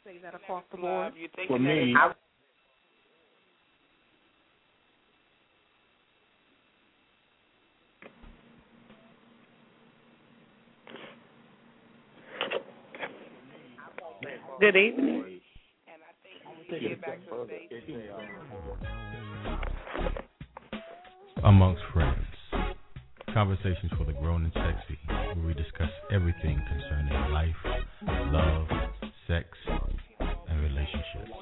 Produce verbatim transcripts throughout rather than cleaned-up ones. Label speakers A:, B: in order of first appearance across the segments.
A: Is that across the board?
B: For me,
A: Good evening.
C: Amongst Friends. Conversations for the grown and sexy, where we discuss everything concerning life, love, sex, and relationships.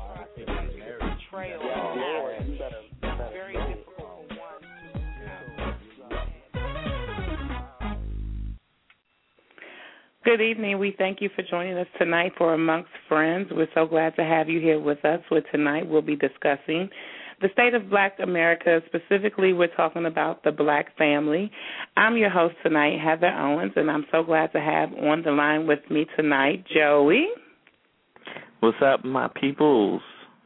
A: Good evening. We thank you for joining us tonight for Amongst Friends. We're so glad to have you here with us. For tonight, we'll be discussing the state of Black America. Specifically, we're talking about the Black family. I'm your host tonight, Heather Owens, and I'm so glad to have on the line with me tonight, Joey.
D: What's up, my peoples?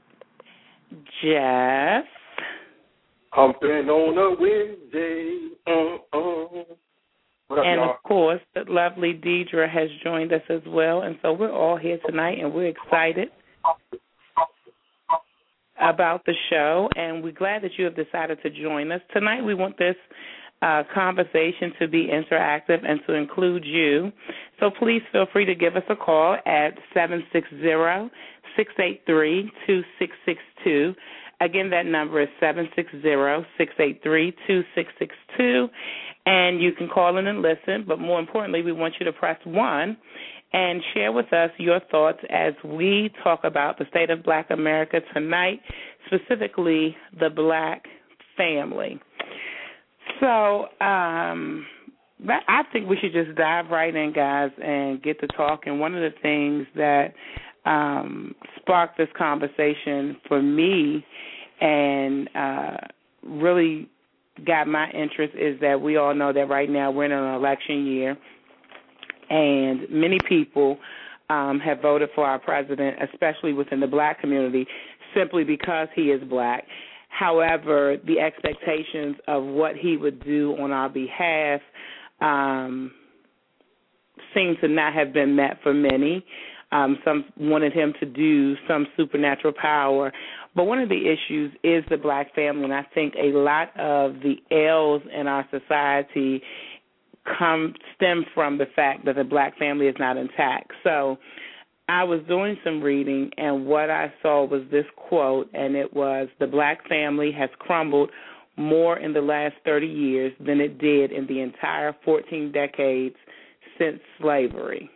A: Jeff.
B: Humping on a Wednesday. Uh-uh. What up,
A: and,
B: y'all?
A: of course, the lovely Deidre has joined us as well, and so we're all here tonight, and we're excited about the show, and we're glad that you have decided to join us. Tonight we want this uh, conversation to be interactive and to include you. So please feel free to give us a call at seven six zero, six eight three, two six six two. Again, that number is seven six zero, six eight three, two six six two. And you can call in and listen, but more importantly, we want you to press one and share with us your thoughts as we talk about the state of Black America tonight, specifically the Black family. So um, I think we should just dive right in, guys, and get to talk. And one of the things that um, sparked this conversation for me and uh, really got my interest is that we all know that right now we're in an election year, and many people um, have voted for our president, especially within the Black community, simply because he is Black. However, the expectations of what he would do on our behalf um, seem to not have been met for many. Um, some wanted him to do some supernatural power. But one of the issues is the Black family, and I think a lot of the ills in our society come stem from the fact that the Black family is not intact. So I was doing some reading, and what I saw was this quote, and it was, "The Black family has crumbled more in the last thirty years than it did in the entire fourteen decades since slavery."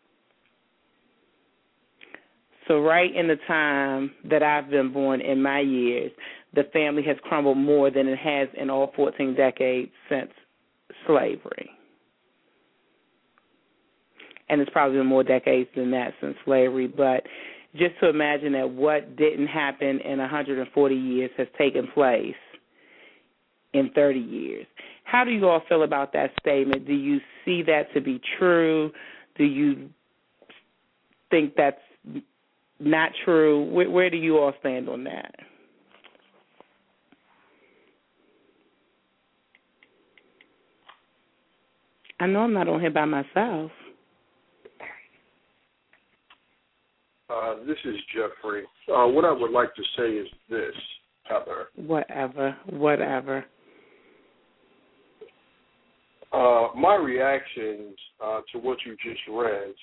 A: So right in the time that I've been born in my years, the family has crumbled more than it has in all fourteen decades since slavery. And it's probably been more decades than that since slavery. But just to imagine that what didn't happen in one hundred forty years has taken place in thirty years. How do you all feel about that statement? Do you see that to be true? Do you think that's not true? Where, where do you all stand on that? I know I'm not on here by myself.
B: Uh, this is Jeffrey. Uh, what I would like to say is this, Heather.
A: Whatever, whatever.
B: Uh, my reactions uh, to what you just read,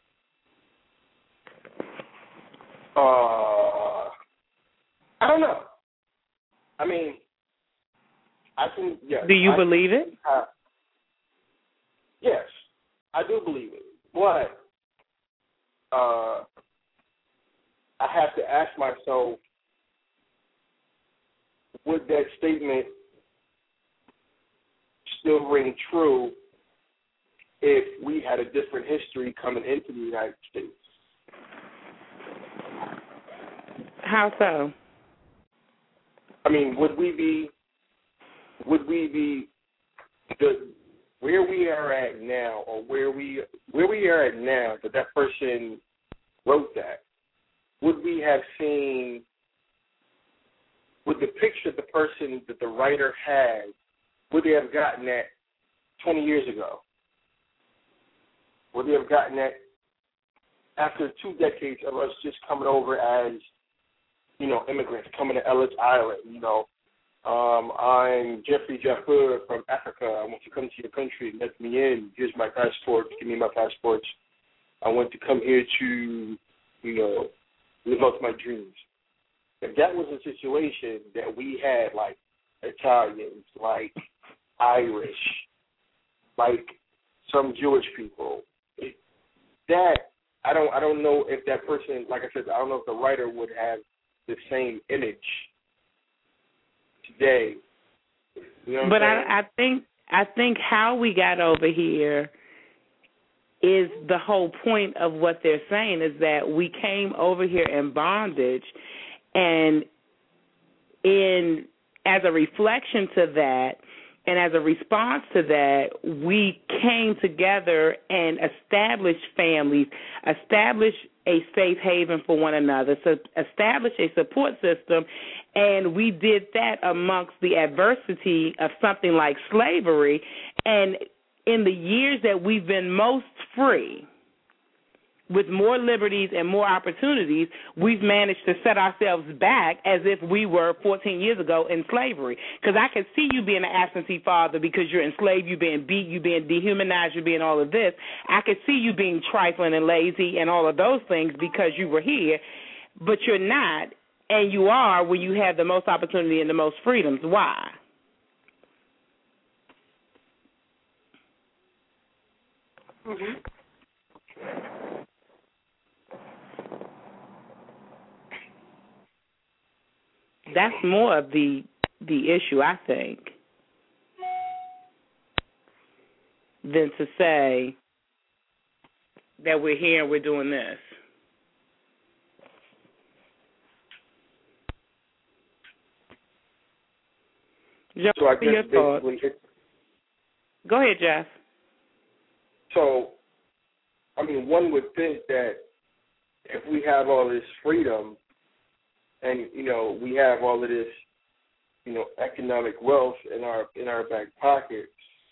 B: uh, I don't know. I mean, I can, yes.
A: Do you
B: I,
A: believe it?
B: Uh, yes, I do believe it. But uh, I have to ask myself, would that statement still ring true if we had a different history coming into the United States?
A: How so?
B: I mean, would we be, would we be, the, where we are at now, or where we, where we are at now, that that person wrote that, would we have seen, would the picture the person that the writer had, would they have gotten that twenty years ago? Would they have gotten that after two decades of us just coming over as, you know, immigrants coming to Ellis Island, you know, um, I'm Jeffrey Jaffer from Africa. I want to come to your country. Let me in. Here's my passport. Give me my passports. I want to come here to, you know, live out my dreams. If that was a situation that we had, like Italians, like Irish, like some Jewish people, it, that I don't I don't know if that person, like I said, I don't know if the writer would have the same image today. You know what
A: but
B: I'm
A: I, I think I think how we got over here is the whole point of what they're saying, is that we came over here in bondage, and in as a reflection to that, and as a response to that, we came together and established families, established a safe haven for one another, so established a support system, and we did that amongst the adversity of something like slavery. And in the years that we've been most free, with more liberties and more opportunities, we've managed to set ourselves back as if we were fourteen years ago in slavery. Because I could see you being an absentee father because you're enslaved, you're being beat, you're being dehumanized, you're being all of this. I could see you being trifling and lazy and all of those things because you were here, but you're not, and you are when you have the most opportunity and the most freedoms. Why?
B: Mm-hmm.
A: That's more of the the issue, I think, than to say that we're here and we're doing this. Jeff,
B: So I
A: what are your
B: guess
A: thoughts?
B: basically, it,
A: Go ahead, Jeff.
B: so I mean, one would think that if we have all this freedom, and you know we have all of this, you know, economic wealth in our in our back pockets,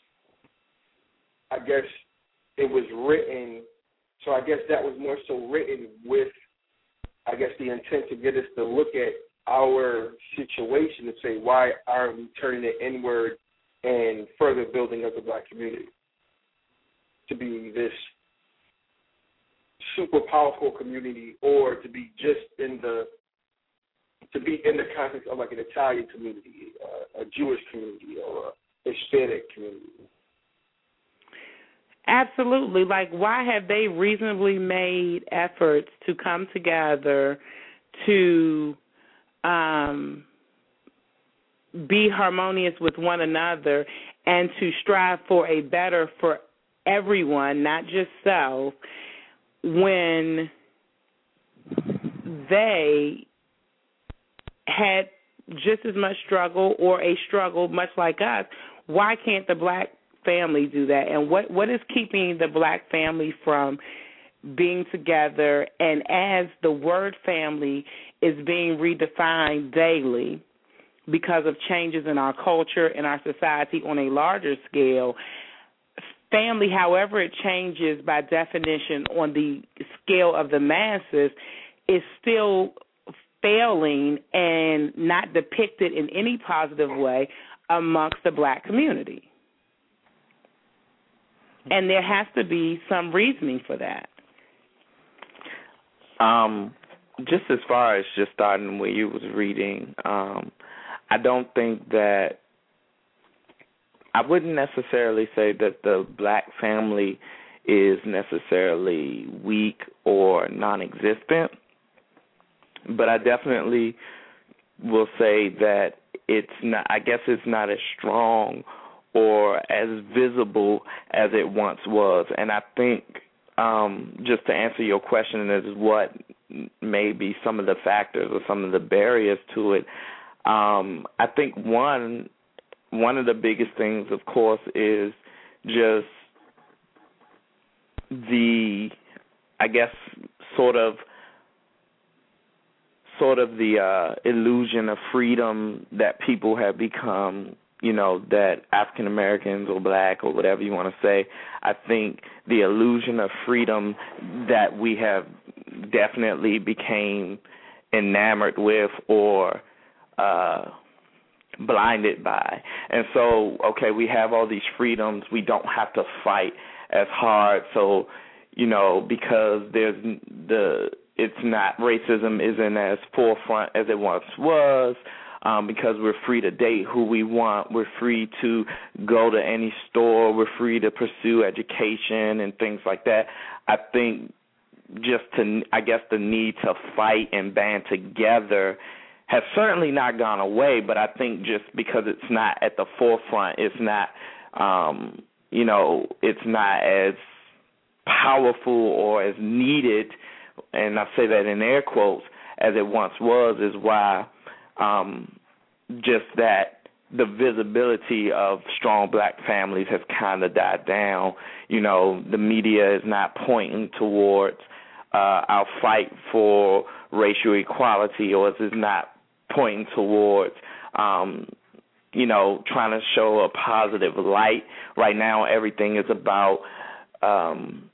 B: I guess it was written. So I guess that was more so written with, I guess, the intent to get us to look at our situation and say, why aren't we turning it inward and further building up the black community to be this super powerful community, or to be just in the to be in the context of like an Italian community, uh, a Jewish community, or a Hispanic community.
A: Absolutely. Like, why have they reasonably made efforts to come together to um, be harmonious with one another and to strive for a better for everyone, not just self, when they had just as much struggle or a struggle much like us? Why can't the black family do that? And what, what is keeping the black family from being together? And as the word family is being redefined daily because of changes in our culture and our society on a larger scale, family, however it changes by definition on the scale of the masses, is still failing and not depicted in any positive way amongst the black community. And there has to be some reasoning for that.
D: Um, just as far as just starting where you was reading, um, I don't think that, I wouldn't necessarily say that the black family is necessarily weak or non-existent, but I definitely will say that it's not, I guess it's not as strong or as visible as it once was. And I think, um, just to answer your question, is what may be some of the factors or some of the barriers to it. Um, I think one one of the biggest things, of course, is just the, I guess, sort of sort of the uh, illusion of freedom that people have become you know, that African Americans or black or whatever you want to say, I think the illusion of freedom that we have definitely became enamored with or uh, blinded by. And so, okay, we have all these freedoms. We don't have to fight as hard. So, you know, because there's the, it's not, racism isn't as forefront as it once was. Um, because we're free to date who we want. We're free to go to any store. We're free to pursue education and things like that. I think just to, I guess the need to fight and band together has certainly not gone away, but I think just because it's not at the forefront, it's not, um, you know, it's not as powerful or as needed, and I say that in air quotes, as it once was, is why Um, just that the visibility of strong black families has kind of died down. You know, the media is not pointing towards uh, our fight for racial equality, or is not pointing towards, um, you know, trying to show a positive light. Right now, everything is about um,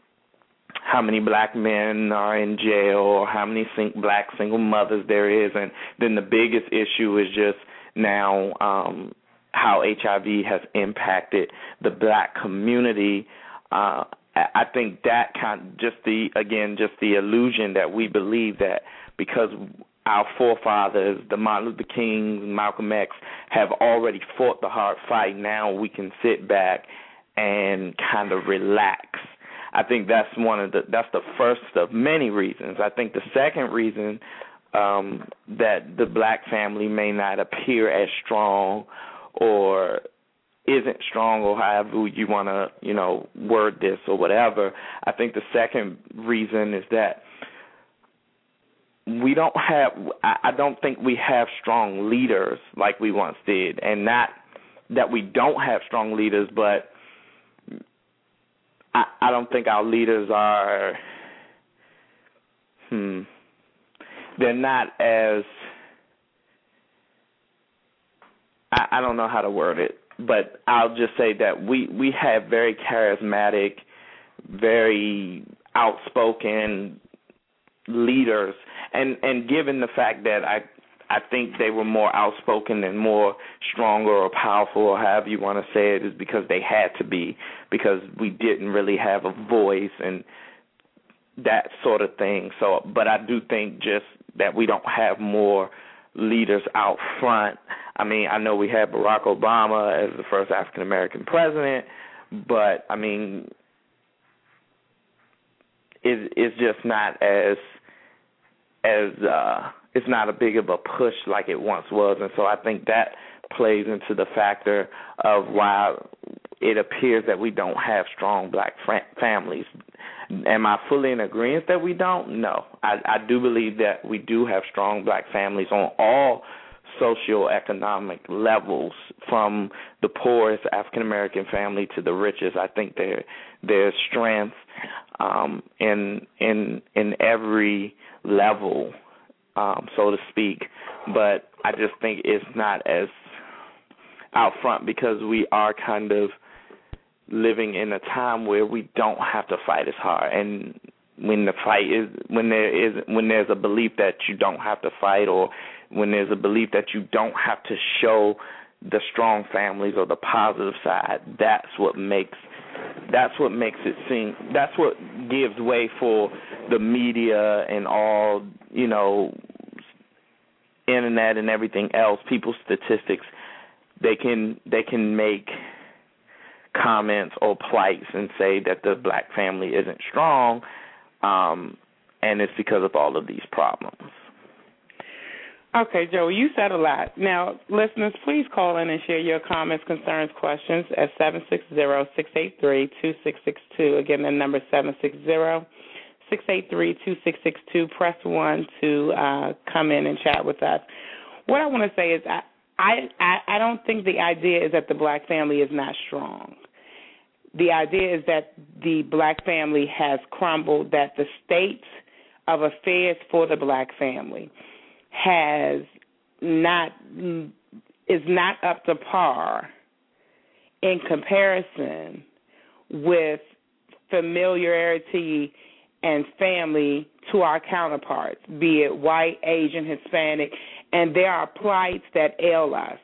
D: how many black men are in jail or how many sing- black single mothers there is. And then the biggest issue is just now um, how H I V has impacted the black community. Uh, I think that kind of just the, again, just the illusion that we believe that because our forefathers, the Martin Luther Kings, Malcolm X, have already fought the hard fight, now we can sit back and kind of relax. I think that's one of the that's the first of many reasons. I think the second reason um, that the black family may not appear as strong or isn't strong, or however you want to, you know, word this or whatever, I think the second reason is that we don't have, I don't think we have strong leaders like we once did, and not that we don't have strong leaders, but I, I don't think our leaders are, hmm, they're not as, I, I don't know how to word it, but I'll just say that we, we have very charismatic, very outspoken leaders, and, and given the fact that I I think they were more outspoken and more stronger or powerful, or however you want to say it, is because they had to be, because we didn't really have a voice and that sort of thing. So, but I do think just that we don't have more leaders out front. I mean, I know we had Barack Obama as the first African American president, but I mean, it, it's just not as as uh, it's not a big of a push like it once was, and so I think that plays into the factor of why it appears that we don't have strong black families. Am I fully in agreement that we don't? No. I, I do believe that we do have strong black families on all socioeconomic levels, from the poorest African-American family to the richest. I think there there's strength um, in in in every level, um, so to speak. But I just think it's not as out front because we are kind of living in a time where we don't have to fight as hard. And when the fight is, when there is, when there's a belief that you don't have to fight, or when there's a belief that you don't have to show the strong families or the positive side, that's what makes that's what makes it seem, that's what gives way for the media and all, you know, internet and everything else, people's statistics. They can they can make comments or plights and say that the black family isn't strong, um, and it's because of all of these problems.
A: Okay, Joe, you said a lot. Now, listeners, please call in and share your comments, concerns, questions at seven six zero, six eight three, two six six two. Again, the number is seven six zero, six eight three, two six six two. Press one to uh, come in and chat with us. What I want to say is I, I, I don't think the idea is that the black family is not strong. The idea is that the black family has crumbled, that the state of affairs for the black family has not is not up to par in comparison with familiarity and family to our counterparts, be it white, Asian, Hispanic, and there are plights that ail us.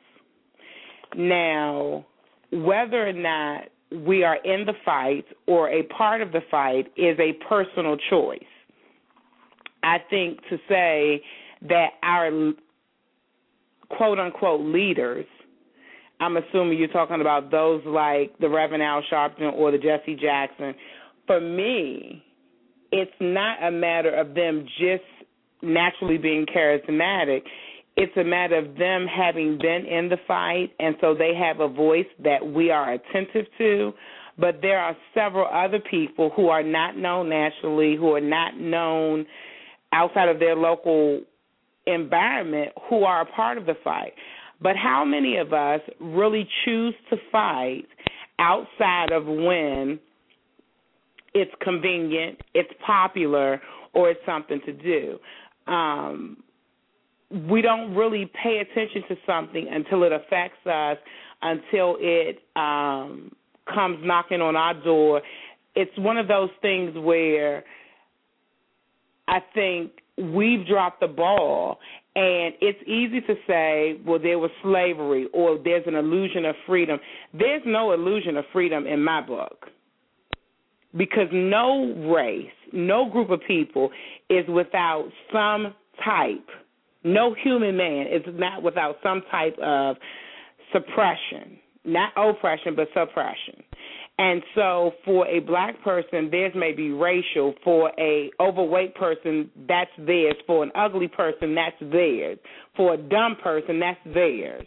A: Now, whether or not we are in the fight or a part of the fight is a personal choice. I think to say that our quote-unquote leaders, I'm assuming you're talking about those like the Reverend Al Sharpton or the Jesse Jackson, for me, it's not a matter of them just naturally being charismatic. It's a matter of them having been in the fight, and so they have a voice that we are attentive to. But there are several other people who are not known nationally, who are not known outside of their local environment, who are a part of the fight. But how many of us really choose to fight outside of when it's convenient, it's popular, or it's something to do? Um, we don't really pay attention to something until it affects us, until it um, comes knocking on our door. It's one of those things where I think we've dropped the ball, and it's easy to say, well, there was slavery or there's an illusion of freedom. There's no illusion of freedom in my book, because no race, no group of people is without some type, no human man is not without some type of suppression, not oppression, but suppression. And so for a black person, theirs may be racial. For a overweight person, that's theirs. For an ugly person, that's theirs. For a dumb person, that's theirs.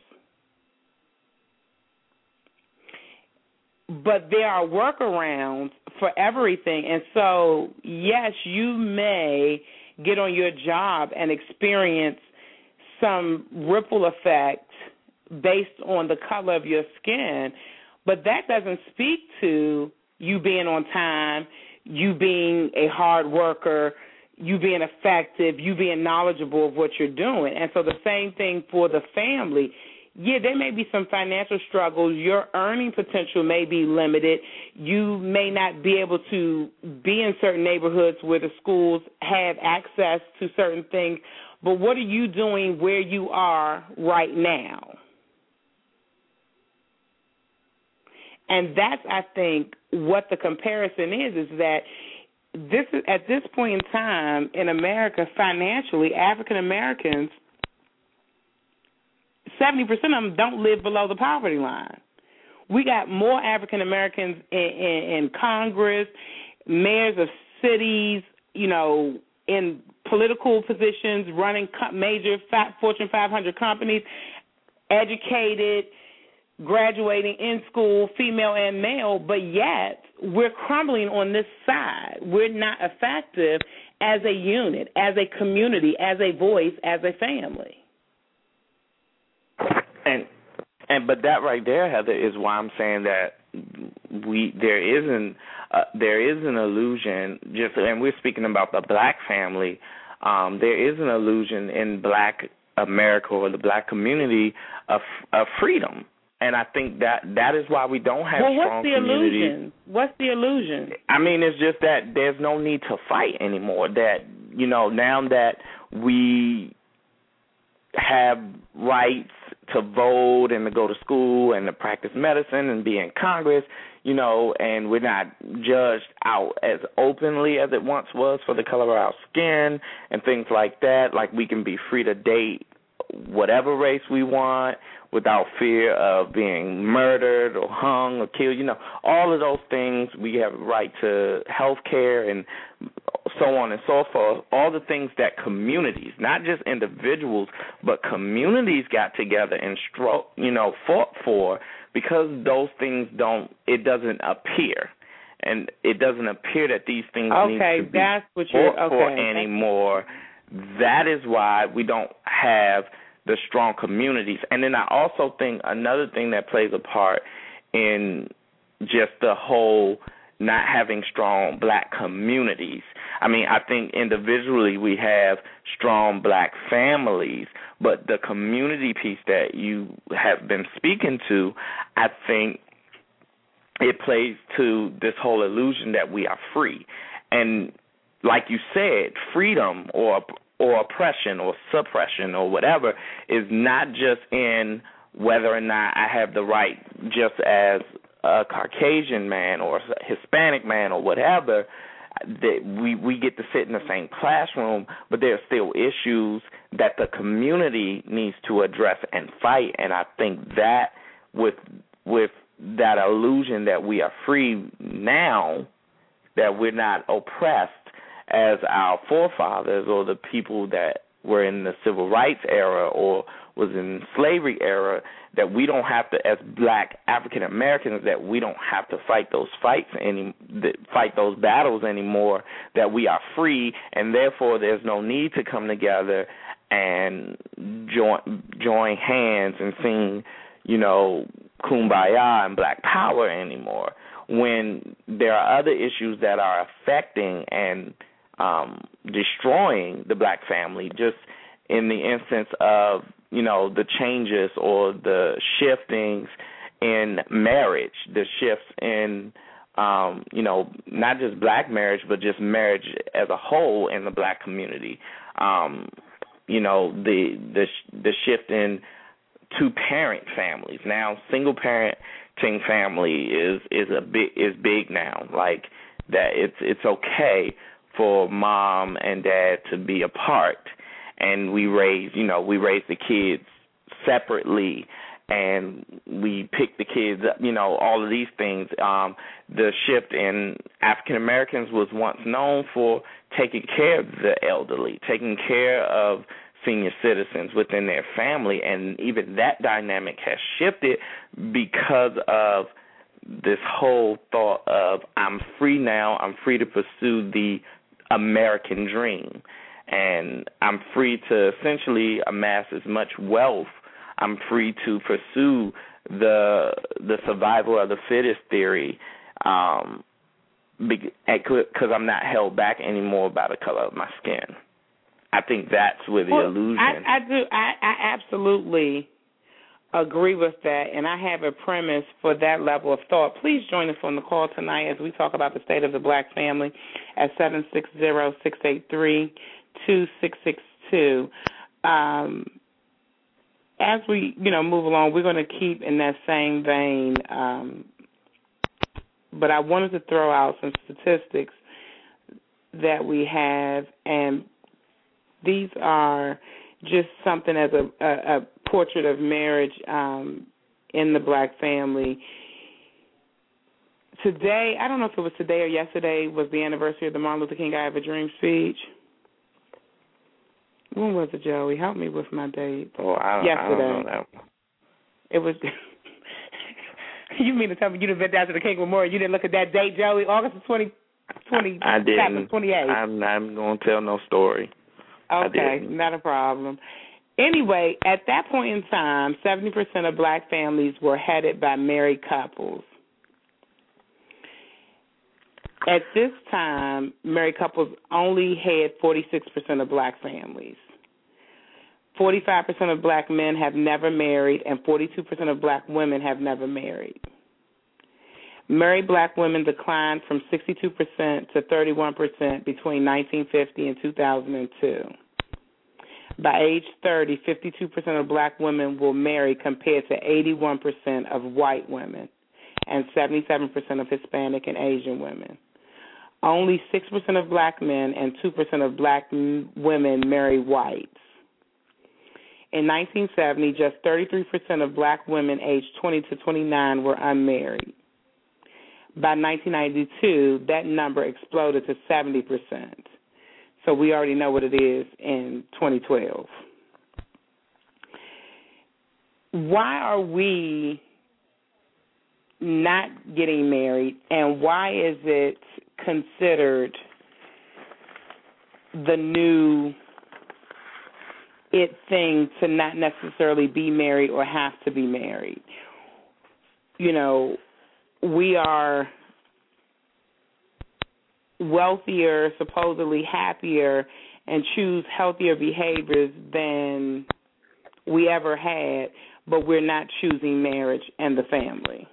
A: But there are workarounds for everything. And so, yes, you may get on your job and experience some ripple effect based on the color of your skin, but that doesn't speak to you being on time, you being a hard worker, you being effective, you being knowledgeable of what you're doing. And so the same thing for the family. Yeah, there may be some financial struggles. Your earning potential may be limited. You may not be able to be in certain neighborhoods where the schools have access to certain things. But what are you doing where you are right now? And that's, I think, what the comparison is, is that this is, at this point in time in America, financially, African Americans, seventy percent of them don't live below the poverty line. We got more African Americans in, in, in Congress, mayors of cities, you know, in political positions, running major Fortune five hundred companies, educated, graduating in school, female and male, but yet we're crumbling on this side. We're not effective as a unit, as a community, as a voice, as a family.
D: And and but that right there, Heather, is why I'm saying that we there isn't uh, there is an illusion. Just and we're speaking about the black family. Um, there is an illusion in Black America or the black community of, of freedom. And I think that that is why we don't have
A: well,
D: strong
A: communities. Well, what's the
D: communities.
A: illusion? What's the illusion?
D: I mean, it's just that there's no need to fight anymore. That, you know, now that we have rights to vote and to go to school and to practice medicine and be in Congress, you know, and we're not judged out as openly as it once was for the color of our skin and things like that. Like, we can be free to date whatever race we want without fear of being murdered or hung or killed. You know, all of those things. We have a right to health care and so on and so forth. All the things that communities, not just individuals, but communities got together and, stro- you know, fought for, because those things don't, it doesn't appear. And it doesn't appear that these things
A: okay,
D: need to be
A: that's what you're,
D: fought
A: okay,
D: for anymore. That is why we don't have the strong communities. And then I also think another thing that plays a part in just the whole not having strong black communities, I mean, I think individually we have strong black families, but the community piece that you have been speaking to, I think it plays to this whole illusion that we are free. And like you said, freedom or or oppression or suppression or whatever is not just in whether or not I have the right just as a Caucasian man or a Hispanic man or whatever, that we, we get to sit in the same classroom, but there are still issues that the community needs to address and fight. And I think that with with that illusion that we are free now, that we're not oppressed as our forefathers or the people that were in the civil rights era or was in slavery era, that we don't have to, as black African Americans, that we don't have to fight those fights any, fight those battles anymore, that we are free, and therefore there's no need to come together and join join hands and sing, you know, Kumbaya and Black Power anymore, when there are other issues that are affecting and um, destroying the black family, just in the instance of, you know, the changes or the shiftings in marriage, the shifts in, um, you know, not just black marriage, but just marriage as a whole in the black community. Um, you know, the the the shift in two-parent families. Now, single-parenting family is is a big is big now. Like that, it's it's okay for mom and dad to be apart, and we raise, you know, we raise the kids separately, and we pick the kids up, you know, all of these things. Um, the shift in African Americans was once known for taking care of the elderly, taking care of senior citizens within their family, and even that dynamic has shifted because of this whole thought of I'm free now, I'm free to pursue the American dream, and I'm free to essentially amass as much wealth. I'm free to pursue the the survival of the fittest theory, um, because I'm not held back anymore by the color of my skin. I think that's where the
A: well,
D: illusion.
A: I, I do. I, I absolutely agree with that, and I have a premise for that level of thought. Please join us on the call tonight as we talk about the state of the black family at seven six zero, six eight three, two six six two. Um, as we, you know, move along, we're going to keep in that same vein, um, but I wanted to throw out some statistics that we have, and these are just something as a, a, a portrait of marriage um, in the black family. Today, I don't know if it was today or yesterday, was the anniversary of the Martin Luther King I Have a Dream speech. When was it, Joey? Help me with my date.
D: Oh, I don't,
A: yesterday.
D: I don't know that.
A: It was. You mean to tell me you didn't been down to the King Memorial? You didn't look at that date, Joey? August the twentieth, twenty,
D: I, I didn't.
A: twenty-eighth.
D: I'm not going to tell no story.
A: Okay, not a problem. Anyway, at that point in time, seventy percent of black families were headed by married couples. At this time, married couples only had forty-six percent of black families. forty-five percent of black men have never married, and forty-two percent of black women have never married. Married black women declined from sixty-two percent to thirty-one percent between nineteen fifty and two thousand two. By age thirty, fifty-two percent of black women will marry compared to eighty-one percent of white women and seventy-seven percent of Hispanic and Asian women. Only six percent of black men and two percent of black m- women marry whites. In nineteen seventy, just thirty-three percent of black women aged twenty to twenty-nine were unmarried. By nineteen ninety-two, that number exploded to seventy percent. So we already know what it is in twenty twelve. Why are we not getting married, and why is it considered the new it thing to not necessarily be married or have to be married? You know, we are wealthier, supposedly happier, and choose healthier behaviors than we ever had, but we're not choosing marriage and the family.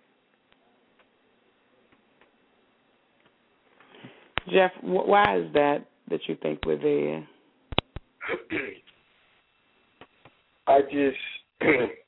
A: Jeff, why is that that you think we're there?
B: I just,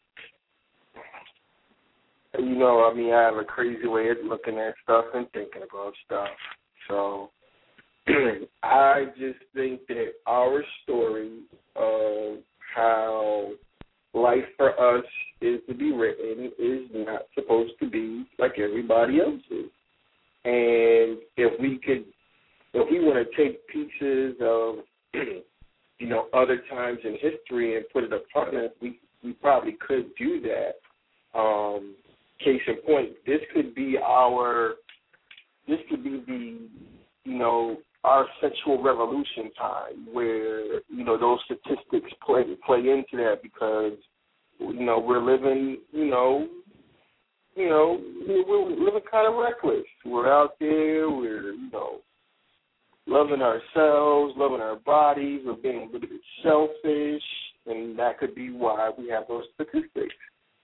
B: you know, I mean, I have a crazy way of looking at stuff and thinking about stuff. So I just think that our story of how life for us is to be written is not supposed to be like everybody else's. And if we could, if we want to take pieces of, you know, other times in history and put it upon us, we, we probably could do that. Um, case in point, this could be our, this could be the, you know, our sexual revolution time where, you know, those statistics play play into that because, you know, we're living, you know, you know, we're living kind of reckless. We're out there, we're, you know, loving ourselves, loving our bodies, we're being a little bit selfish, and that could be why we have those statistics.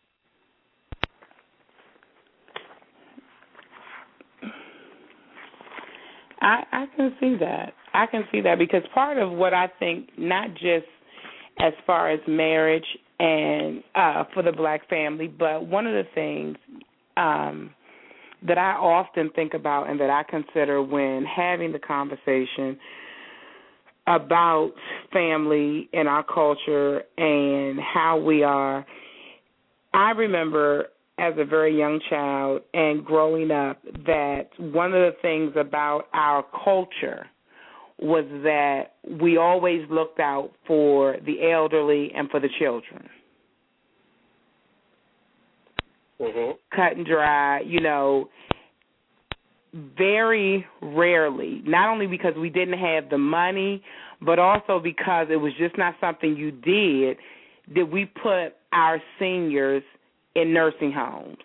A: I, I can see that. I can see that because part of what I think, not just as far as marriage and uh, for the black family, but one of the things um, that I often think about and that I consider when having the conversation about family in our culture and how we are, I remember as a very young child and growing up that one of the things about our culture was that we always looked out for the elderly and for the children.
B: Mm-hmm.
A: Cut and dry, you know, very rarely, not only because we didn't have the money, but also because it was just not something you did, did we put our seniors in nursing homes.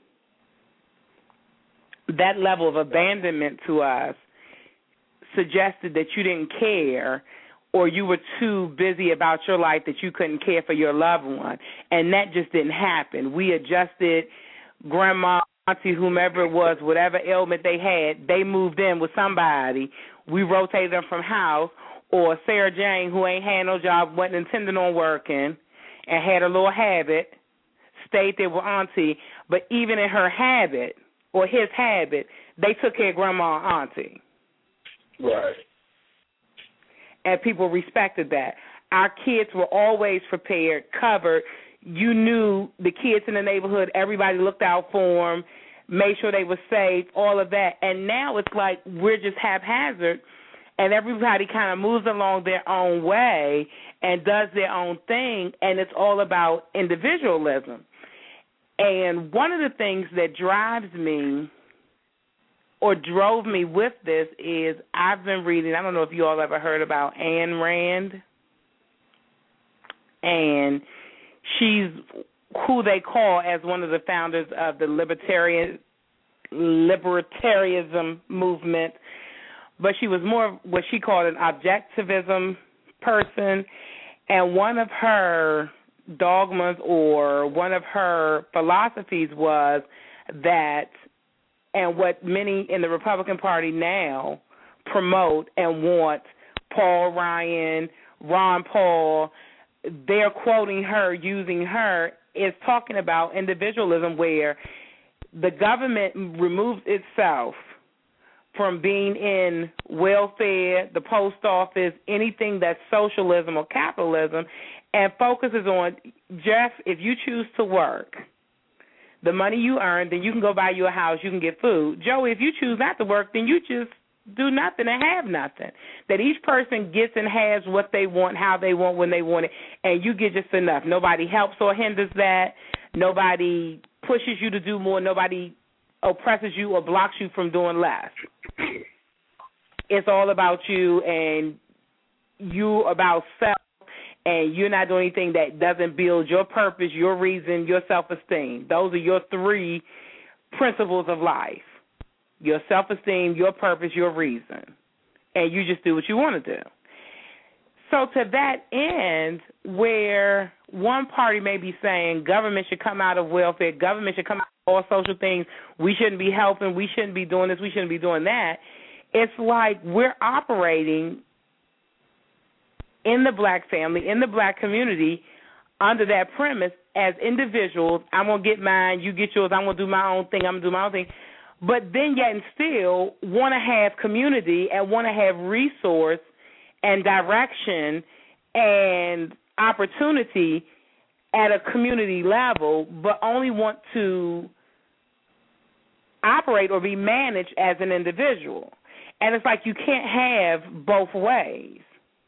A: That level of abandonment to us suggested that you didn't care or you were too busy about your life that you couldn't care for your loved one, and that just didn't happen. We adjusted grandma, auntie, whomever it was, whatever ailment they had, they moved in with somebody. We rotated them from house, or Sarah Jane, who ain't had no job, wasn't intending on working and had a little habit, stayed there with auntie, but even in her habit or his habit, they took care of grandma and auntie.
B: Right.
A: And people respected that. Our kids were always prepared, covered. You knew the kids in the neighborhood, everybody looked out for them, made sure they were safe, all of that. And now it's like we're just haphazard, and everybody kind of moves along their own way and does their own thing, and it's all about individualism. And one of the things that drives me or drove me with this is I've been reading, I don't know if you all ever heard about Ayn Rand, and she's who they call as one of the founders of the libertarian libertarianism movement, but she was more what she called an objectivism person, and one of her dogmas or one of her philosophies was that, and what many in the Republican Party now promote and want, Paul Ryan, Ron Paul, they're quoting her, using her, is talking about individualism where the government removes itself from being in welfare, the post office, anything that's socialism or capitalism, and focuses on, Jeff, if you choose to work, the money you earn, then you can go buy you a house, you can get food. Joey, if you choose not to work, then you just do nothing and have nothing. That each person gets and has what they want, how they want, when they want it, and you get just enough. Nobody helps or hinders that. Nobody pushes you to do more. Nobody oppresses you or blocks you from doing less. It's all about you and you about self, and you're not doing anything that doesn't build your purpose, your reason, your self-esteem. Those are your three principles of life. your self-esteem, your purpose, your reason, and you just do what you want to do. So to that end, where one party may be saying government should come out of welfare, government should come out of all social things, we shouldn't be helping, we shouldn't be doing this, we shouldn't be doing that, it's like we're operating in the black family, in the black community, under that premise as individuals. I'm going to get mine, you get yours, I'm going to do my own thing, I'm going to do my own thing. But then yet and still want to have community and want to have resource and direction and opportunity at a community level, but only want to operate or be managed as an individual. And it's like you can't have both ways.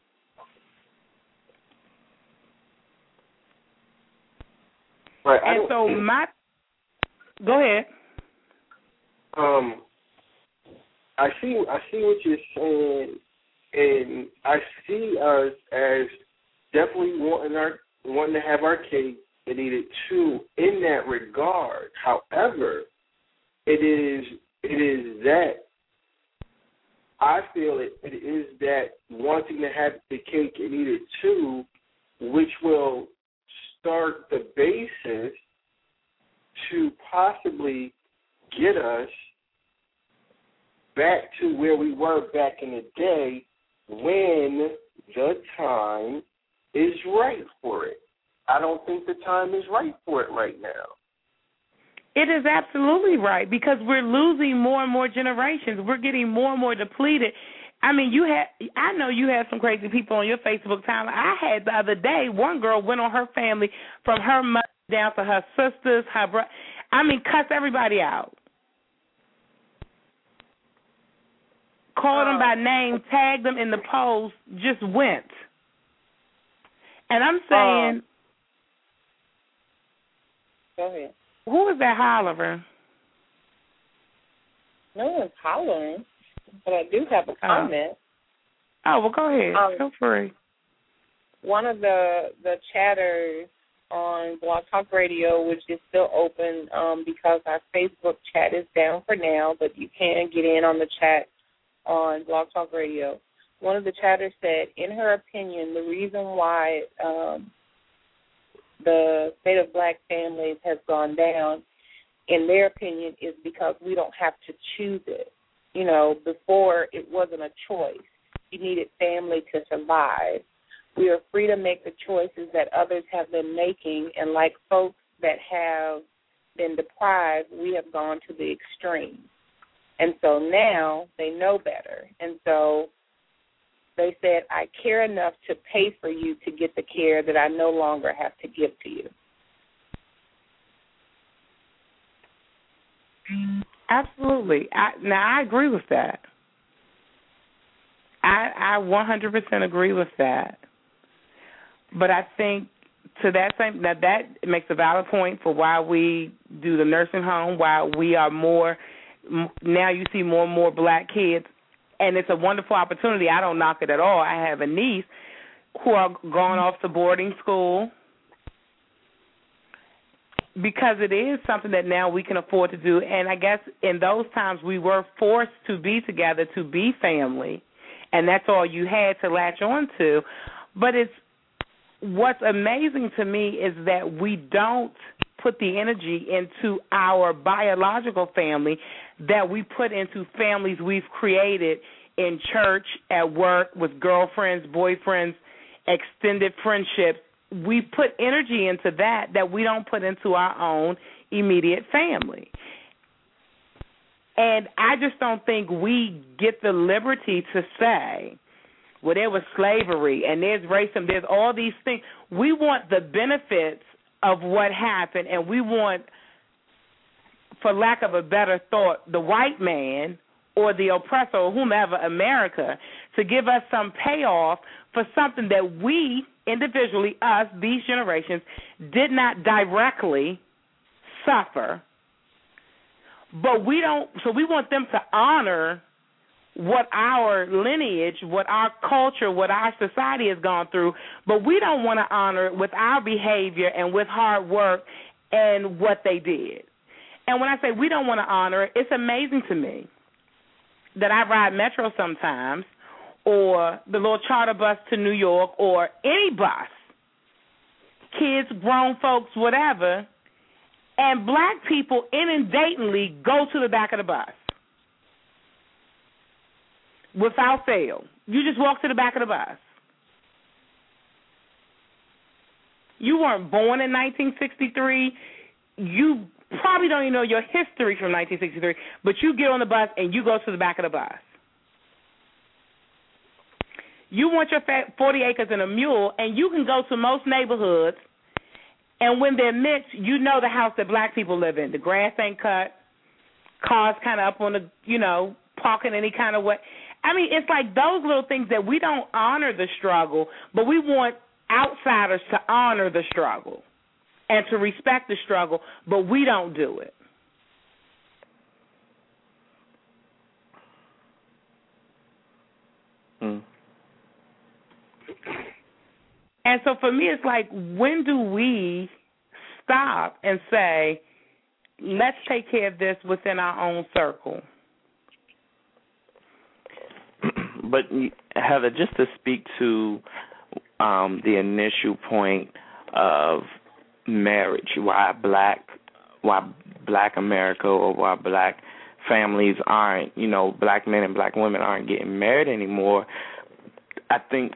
B: Right.
A: And so my – go ahead.
B: Um, I see. I see what you're saying, and I see us as definitely wanting our wanting to have our cake and eat it too. In that regard, however, it is it is that I feel it. It is that wanting to have the cake and eat it too, which will start the basis to possibly get us back to where we were back in the day when the time is right for it. I don't think the time is right for it right now.
A: It is absolutely right, because we're losing more and more generations. We're getting more and more depleted. I mean, you had, I know you have some crazy people on your Facebook timeline. I had the other day, one girl went on her family from her mother down to her sisters, her brother. I mean, cuss everybody out. Called them by name, tagged them in the post, just went. And I'm saying,
E: uh, go ahead.
A: Who is that hollering?
E: No one's hollering, but I do have a comment.
A: Oh, oh well, go ahead.
E: Um,
A: Feel free.
E: One of the the chatters on Blog Talk Radio, which is still open um, because our Facebook chat is down for now, but you can get in on the chat on Blog Talk Radio. One of the chatters said, in her opinion, the reason why um, the state of black families has gone down, in their opinion, is because we don't have to choose it. You know, before it wasn't a choice. You needed family to survive. We are free to make the choices that others have been making, and like folks that have been deprived, we have gone to the extreme. And so now they know better. And so they said, I care enough to pay for you to get the care that I no longer have to give to you.
A: Absolutely. I, now, I agree with that. I, I one hundred percent agree with that. But I think to that same, now that makes a valid point for why we do the nursing home, why we are more, now you see more and more black kids, and it's a wonderful opportunity. I don't knock it at all. I have a niece who are going off to boarding school because it is something that now we can afford to do. And I guess in those times we were forced to be together, to be family, and that's all you had to latch on to. But it's what's amazing to me is that we don't put the energy into our biological family that we put into families we've created in church, at work, with girlfriends, boyfriends, extended friendships. We put energy into that that we don't put into our own immediate family. And I just don't think we get the liberty to say, well, there was slavery and there's racism, there's all these things. We want the benefits of what happened, and we want, for lack of a better thought, the white man or the oppressor or whomever, America, to give us some payoff for something that we individually, us, these generations, did not directly suffer. But we don't, so we want them to honor what our lineage, what our culture, what our society has gone through, but we don't want to honor it with our behavior and with hard work and what they did. And when I say we don't want to honor it, it's amazing to me that I ride Metro sometimes, or the little charter bus to New York, or any bus, kids, grown folks, whatever, and black people inundatingly go to the back of the bus without fail. You just walk to the back of the bus. You weren't born in nineteen sixty-three. You probably don't even know your history from nineteen sixty-three, but you get on the bus and you go to the back of the bus. You want your forty acres and a mule, and you can go to most neighborhoods, and when they're mixed, you know the house that black people live in. The grass ain't cut, cars kind of up on the, you know, parking any kind of way. I mean, it's like those little things that we don't honor the struggle, but we want outsiders to honor the struggle and to respect the struggle, but we don't do it.
D: Mm.
A: And so for me, it's like, when do we stop and say, let's take care of this within our own circle?
D: But, Heather, just to speak to um, the initial point of marriage, why black, why black America or why black families aren't, you know, black men and black women aren't getting married anymore, I think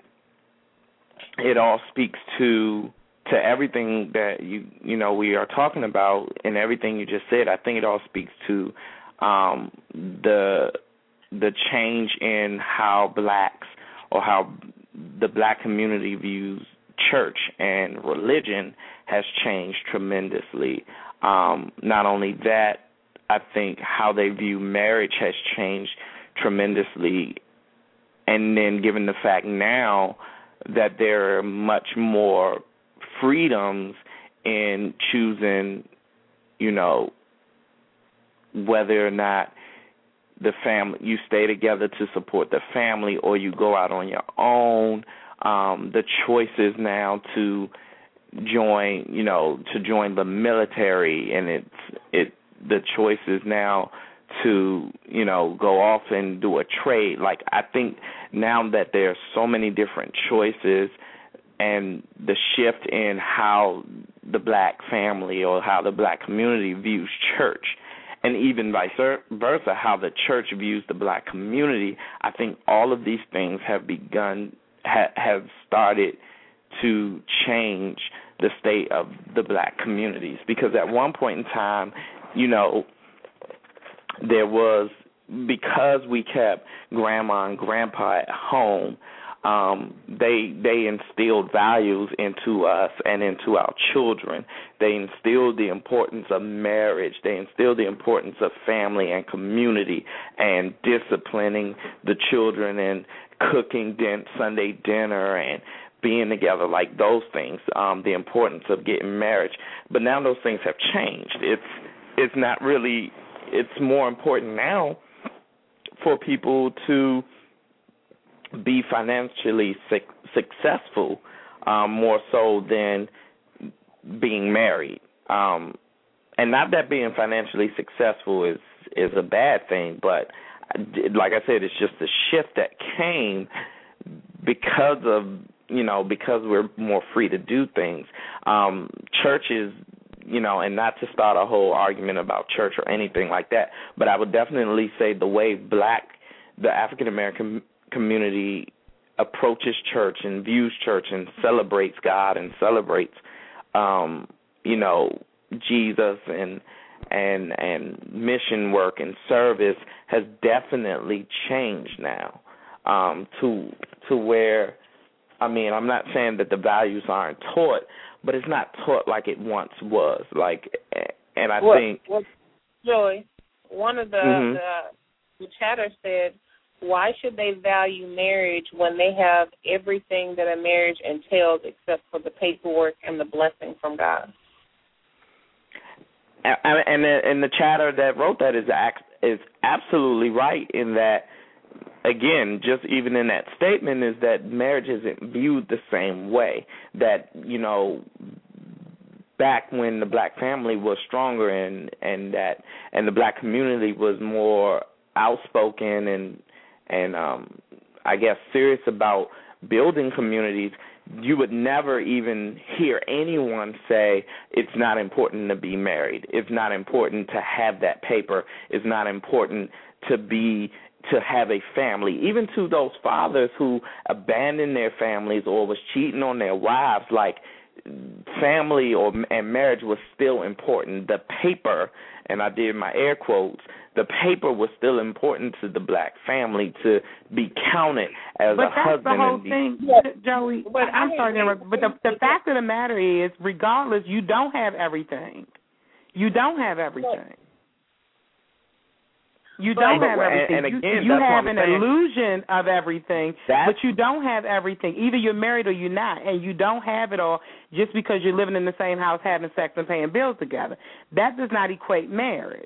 D: it all speaks to to everything that you you know we are talking about, and everything you just said. I think it all speaks to um, the the change in how blacks or how the black community views church and religion has changed tremendously. Um, not only that, I think how they view marriage has changed tremendously, and then given the fact now that there are much more freedoms in choosing, you know, whether or not the family, you stay together to support the family or you go out on your own. Um, the choices now to join, you know, to join the military, and it's it the choices now to, you know, go off and do a trade. Like, I think now that there are so many different choices, and the shift in how the black family or how the black community views church, and even vice versa, how the church views the black community, I think all of these things have begun, ha- have started to change the state of the black communities. Because at one point in time, you know, there was, because we kept grandma and grandpa at home, um, they they instilled values into us and into our children. They instilled the importance of marriage. They instilled the importance of family and community and disciplining the children and cooking din- Sunday dinner and being together, like those things, um, the importance of getting married. But now those things have changed. It's it's not really, it's more important now for people to be financially su- successful, um, more so than being married. Um, and not that being financially successful is, is a bad thing, but like I said, it's just a shift that came because of, you know, because we're more free to do things. Um, churches, you know, and not to start a whole argument about church or anything like that, but I would definitely say the way black, the African-American community approaches church and views church and celebrates God and celebrates, um, you know, Jesus and and and mission work and service has definitely changed now, um, to to where, I mean, I'm not saying that the values aren't taught, but it's not taught like it once was. Like, and I
E: well,
D: think,
E: well, Joy, one of the,
D: mm-hmm.
E: the the chatter said, why should they value marriage when they have everything that a marriage entails except for the paperwork and the blessing from God?
D: And and the, and the chatter that wrote that is is absolutely right in that, again, just even in that statement, is that marriage isn't viewed the same way. That, you know, back when the black family was stronger and, and that and the black community was more outspoken and and um, I guess serious about building communities, you would never even hear anyone say it's not important to be married. It's not important to have that paper. It's not important to be to have a family. Even to those fathers who abandoned their families or was cheating on their wives, like family or and marriage was still important. The paper, and I did my air quotes, the paper was still important to the black family to be counted as
A: but
D: a husband.
A: But that's the whole
D: and
A: thing,
E: the,
A: Joey. But I'm sorry to interrupt, but the, the fact of the matter is, regardless, you don't have everything. You don't have everything. You don't
D: but,
A: have everything.
D: And, and again,
A: you you have
D: an
A: saying. illusion of everything,
D: that's,
A: but you don't have everything. Either you're married or you're not, and you don't have it all just because you're living in the same house, having sex, and paying bills together. That does not equate marriage.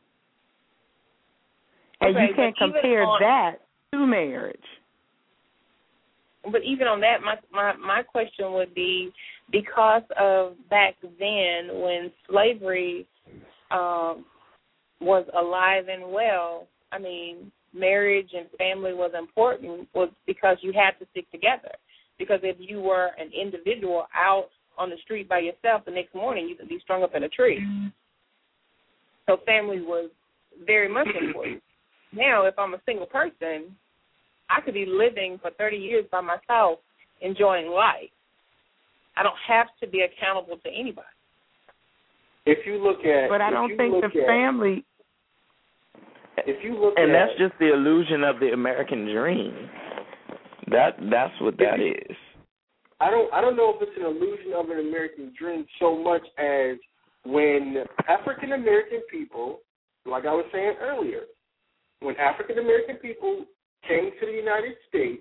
A: And
E: okay,
A: you can't compare
E: on,
A: that to marriage.
E: But even on that, my, my, my question would be, because of back then when slavery um, was alive and well, I mean, marriage and family was important was because you had to stick together. Because if you were an individual out on the street by yourself, the next morning you could be strung up in a tree. Mm-hmm. So family was very much important. Now, if I'm a single person, I could be living for thirty years by myself, enjoying life. I don't have to be accountable to anybody.
B: If you look at,
A: but I don't think the
B: at,
A: family.
B: If you look
D: and
B: at,
D: that's just the illusion of the American dream. That that's what that
B: you,
D: is.
B: I don't I don't know if it's an illusion of an American dream so much as when African American people, like I was saying earlier, when African American people came to the United States,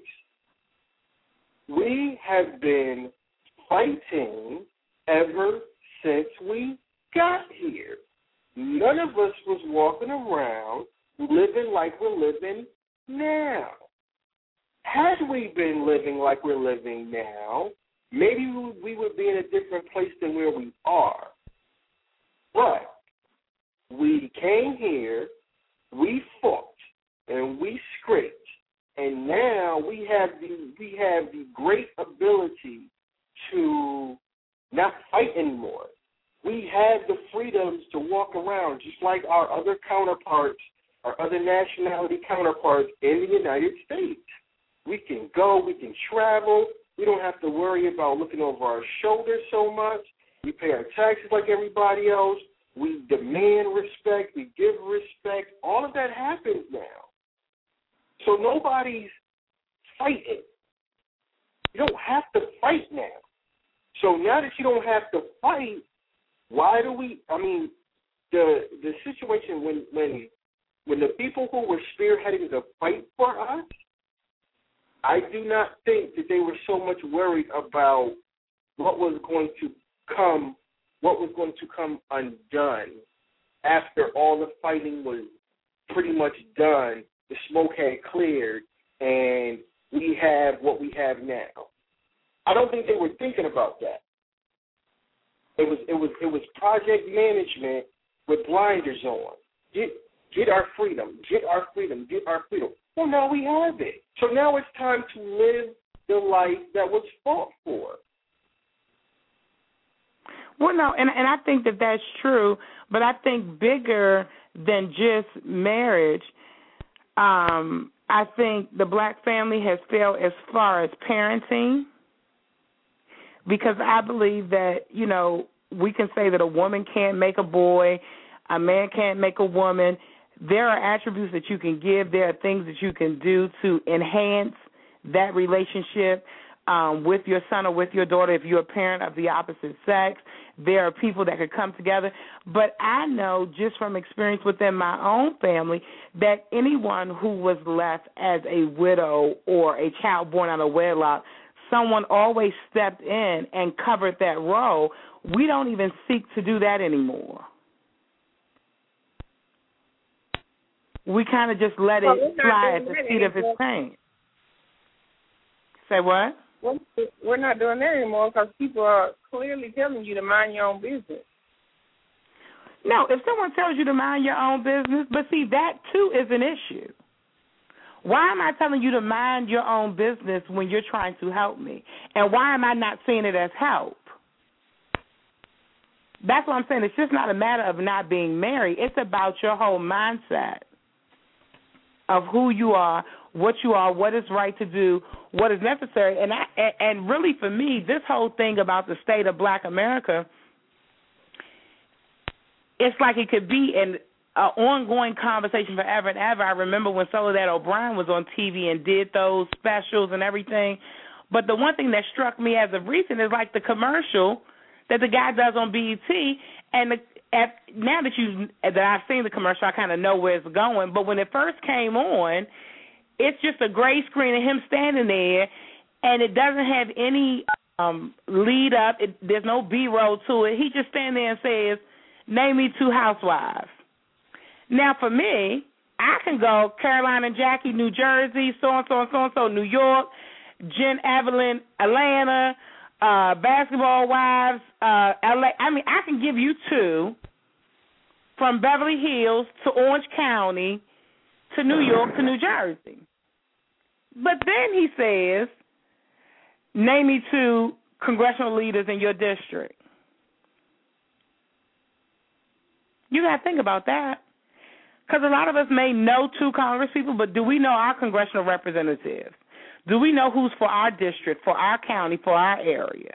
B: we have been fighting ever since we got here. None of us was walking around living like we're living now. Had we been living like we're living now, maybe we would be in a different place than where we are. But we came here, we fought, and we scraped, and now we have the we have the great ability to not fight anymore. We have the freedoms to walk around just like our other counterparts, our other nationality counterparts in the United States. We can go, we can travel. We don't have to worry about looking over our shoulders so much. We pay our taxes like everybody else. We demand respect. We give respect. All of that happens now. So nobody's fighting. You don't have to fight now. So now that you don't have to fight, why do we, I mean, the the situation when when when the people who were spearheading the fight for us, I do not think that they were so much worried about what was going to come, what was going to come undone after all the fighting was pretty much done. The smoke had cleared, and we have what we have now. I don't think they were thinking about that. It was it was it was project management with blinders on. Get get our freedom, get our freedom, get our freedom. Well, now we have it. So now it's time to live the life that was fought for.
A: Well, no, and and I think that that's true, but I think bigger than just marriage, um, I think the black family has failed as far as parenting, because I believe that, you know, we can say that a woman can't make a boy, a man can't make a woman. There are attributes that you can give. There are things that you can do to enhance that relationship um, with your son or with your daughter if you're a parent of the opposite sex. There are people that could come together. But I know just from experience within my own family that anyone who was left as a widow or a child born out of wedlock, someone always stepped in and covered that role. We don't even seek to do that anymore. We kind of just let
E: well,
A: it fly at the seat of its pants. Say what?
E: Well, we're not doing that anymore because people are clearly telling you to mind your own business.
A: No, if someone tells you to mind your own business, but see, that too is an issue. Why am I telling you to mind your own business when you're trying to help me? And why am I not seeing it as help? That's what I'm saying. It's just not a matter of not being married. It's about your whole mindset of who you are, what you are, what is right to do, what is necessary. And I, and really for me, this whole thing about the state of Black America, it's like it could be an uh, ongoing conversation forever and ever. I remember when Soledad O'Brien was on T V and did those specials and everything. But the one thing that struck me as of recent is like the commercial that the guy does on B E T. And the, at, now that you that I've seen the commercial, I kind of know where it's going. But when it first came on, it's just a gray screen of him standing there, and it doesn't have any um, lead up. It, there's no B-roll to it. He just stands there and says, name me two housewives. Now, for me, I can go Caroline and Jackie, New Jersey, so-and-so and so-and-so, New York, Jen Evelyn, Atlanta, uh, Basketball Wives, uh, L A. I mean, I can give you two from Beverly Hills to Orange County to New York to New Jersey. But then he says, name me two congressional leaders in your district. You got to think about that. Because a lot of us may know two Congress people, but do we know our congressional representatives? Do we know who's for our district, for our county, for our area,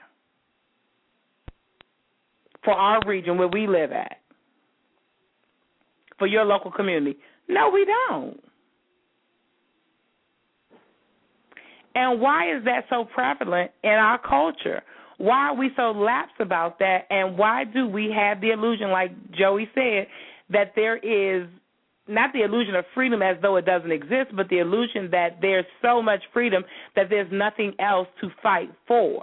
A: for our region where we live at, for your local community? No, we don't. And why is that so prevalent in our culture? Why are we so lax about that? And why do we have the illusion, like Joey said, that there is not the illusion of freedom as though it doesn't exist, but the illusion that there's so much freedom that there's nothing else to fight for?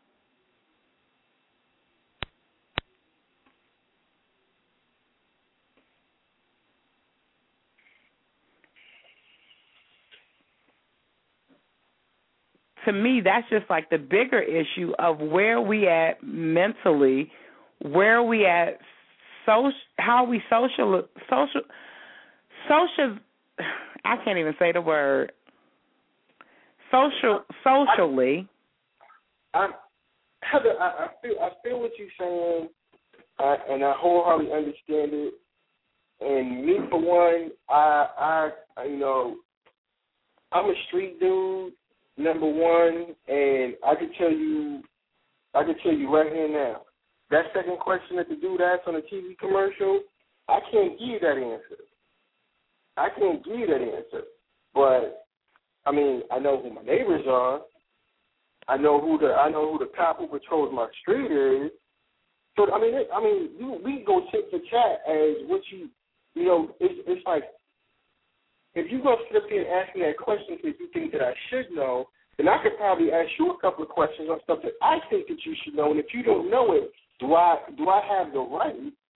A: To me, that's just like the bigger issue of where we at mentally, where we at, social, how we social, social, social. I can't even say the word. Social, socially.
B: I, I, I feel, I feel what you're saying, I, and I wholeheartedly understand it. And me, for one, I, I, you know, I'm a street dude. Number one, and I can tell you, I can tell you right here now, that second question that the dude asked on the T V commercial, I can't give you that answer. I can't give you that answer. But I mean, I know who my neighbors are. I know who the I know who the cop who patrols my street is. So I mean, it, I mean, you, we go tit for tat as what you, you know, it's it's like. If you go sit up here and ask me that question because you think that I should know, then I could probably ask you a couple of questions on stuff that I think that you should know. And if you don't know it, do I do I have the right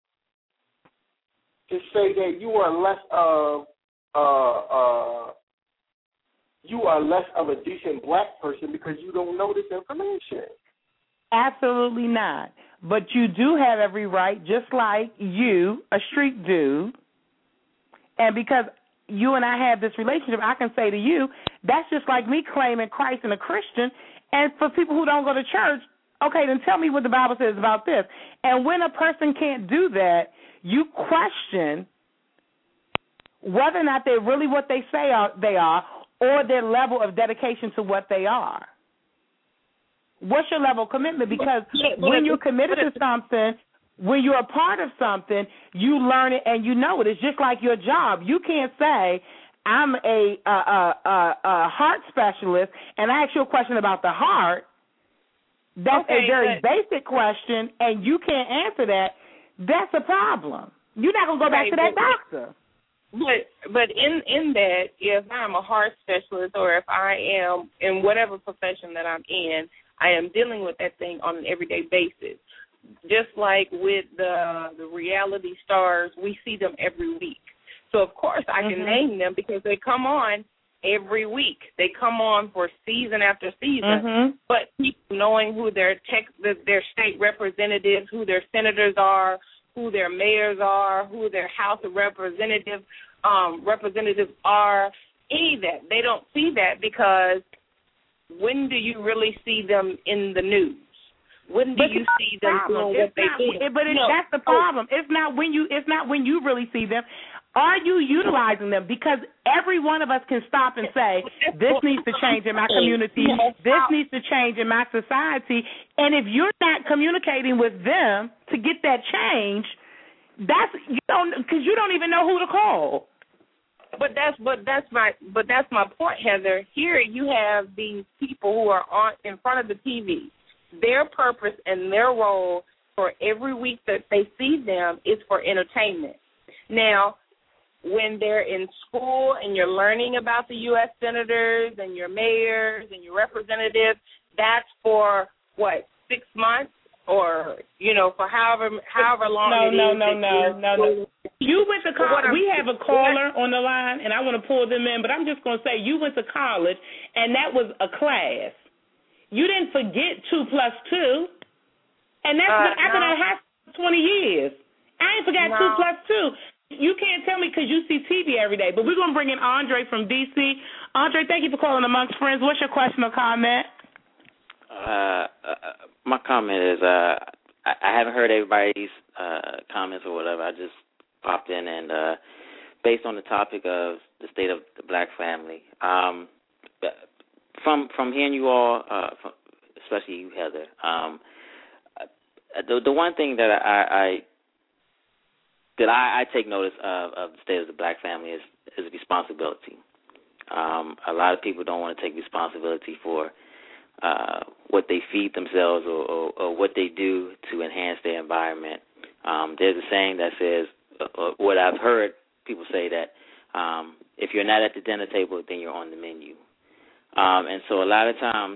B: to say that you are less of uh, uh, you are less of a decent black person because you don't know this information?
A: Absolutely not. But you do have every right, just like you, a street dude, and because you and I have this relationship, I can say to you, that's just like me claiming Christ and a Christian. And for people who don't go to church, okay, then tell me what the Bible says about this. And when a person can't do that, you question whether or not they're really what they say are, they are, or their level of dedication to what they are. What's your level of commitment? Because when you're committed to something, when you're a part of something, you learn it and you know it. It's just like your job. You can't say, I'm a, a, a, a, a heart specialist, and I ask you a question about the heart. That's okay, a very but, basic question, and you can't answer that. That's a problem. You're not going to go back right, to that but, doctor.
E: But but in, in that, if I'm a heart specialist or if I am in whatever profession that I'm in, I am dealing with that thing on an everyday basis. Just like with the the reality stars, we see them every week. So, of course, I can mm-hmm. name them because they come on every week. They come on for season after season. Mm-hmm. But people knowing who their tech, their state representatives, who their senators are, who their mayors are, who their House of Representatives um, representatives are, any of that. They don't see that because when do you really see them in the news? When do
A: but
E: you see them
A: problem.
E: doing what
A: it's
E: they
A: not,
E: do?
A: But it,
E: no.
A: that's the problem. It's not when you. It's not when you really see them. Are you utilizing them? Because every one of us can stop and say, this needs to change in my community. This needs to change in my society. And if you're not communicating with them to get that change, that's you don't because you don't even know who to call.
E: But that's but that's my but that's my point, Heather. Here you have these people who are on in front of the T V. Their purpose and their role for every week that they see them is for entertainment. Now, when they're in school and you're learning about the U S senators and your mayors and your representatives, that's for, what, six months or, you know, for however however long
A: no,
E: it
A: no,
E: is.
A: No, no, no, no, no. You went to college. We have a caller on the line, and I want to pull them in, but I'm just going to say you went to college, and that was a class. You didn't forget two plus two, and that's
E: uh,
A: been, I've been at high school for twenty years. I ain't forgot
E: no.
A: two plus two. You can't tell me because you see T V every day, but we're going to bring in Andre from D C. Andre, thank you for calling Amongst Friends. What's your question or comment?
F: Uh, uh, my comment is uh, I, I haven't heard everybody's uh, comments or whatever. I just popped in, and uh, based on the topic of the state of the black family, um, from from hearing you all, uh, from, especially you, Heather, um, the the one thing that I, I that I, I take notice of, of the state of the black family is is responsibility. Um, a lot of people don't want to take responsibility for uh, what they feed themselves or, or, or what they do to enhance their environment. Um, there's a saying that says, uh, what I've heard people say that um, if you're not at the dinner table, then you're on the menu. Um, and so a lot of times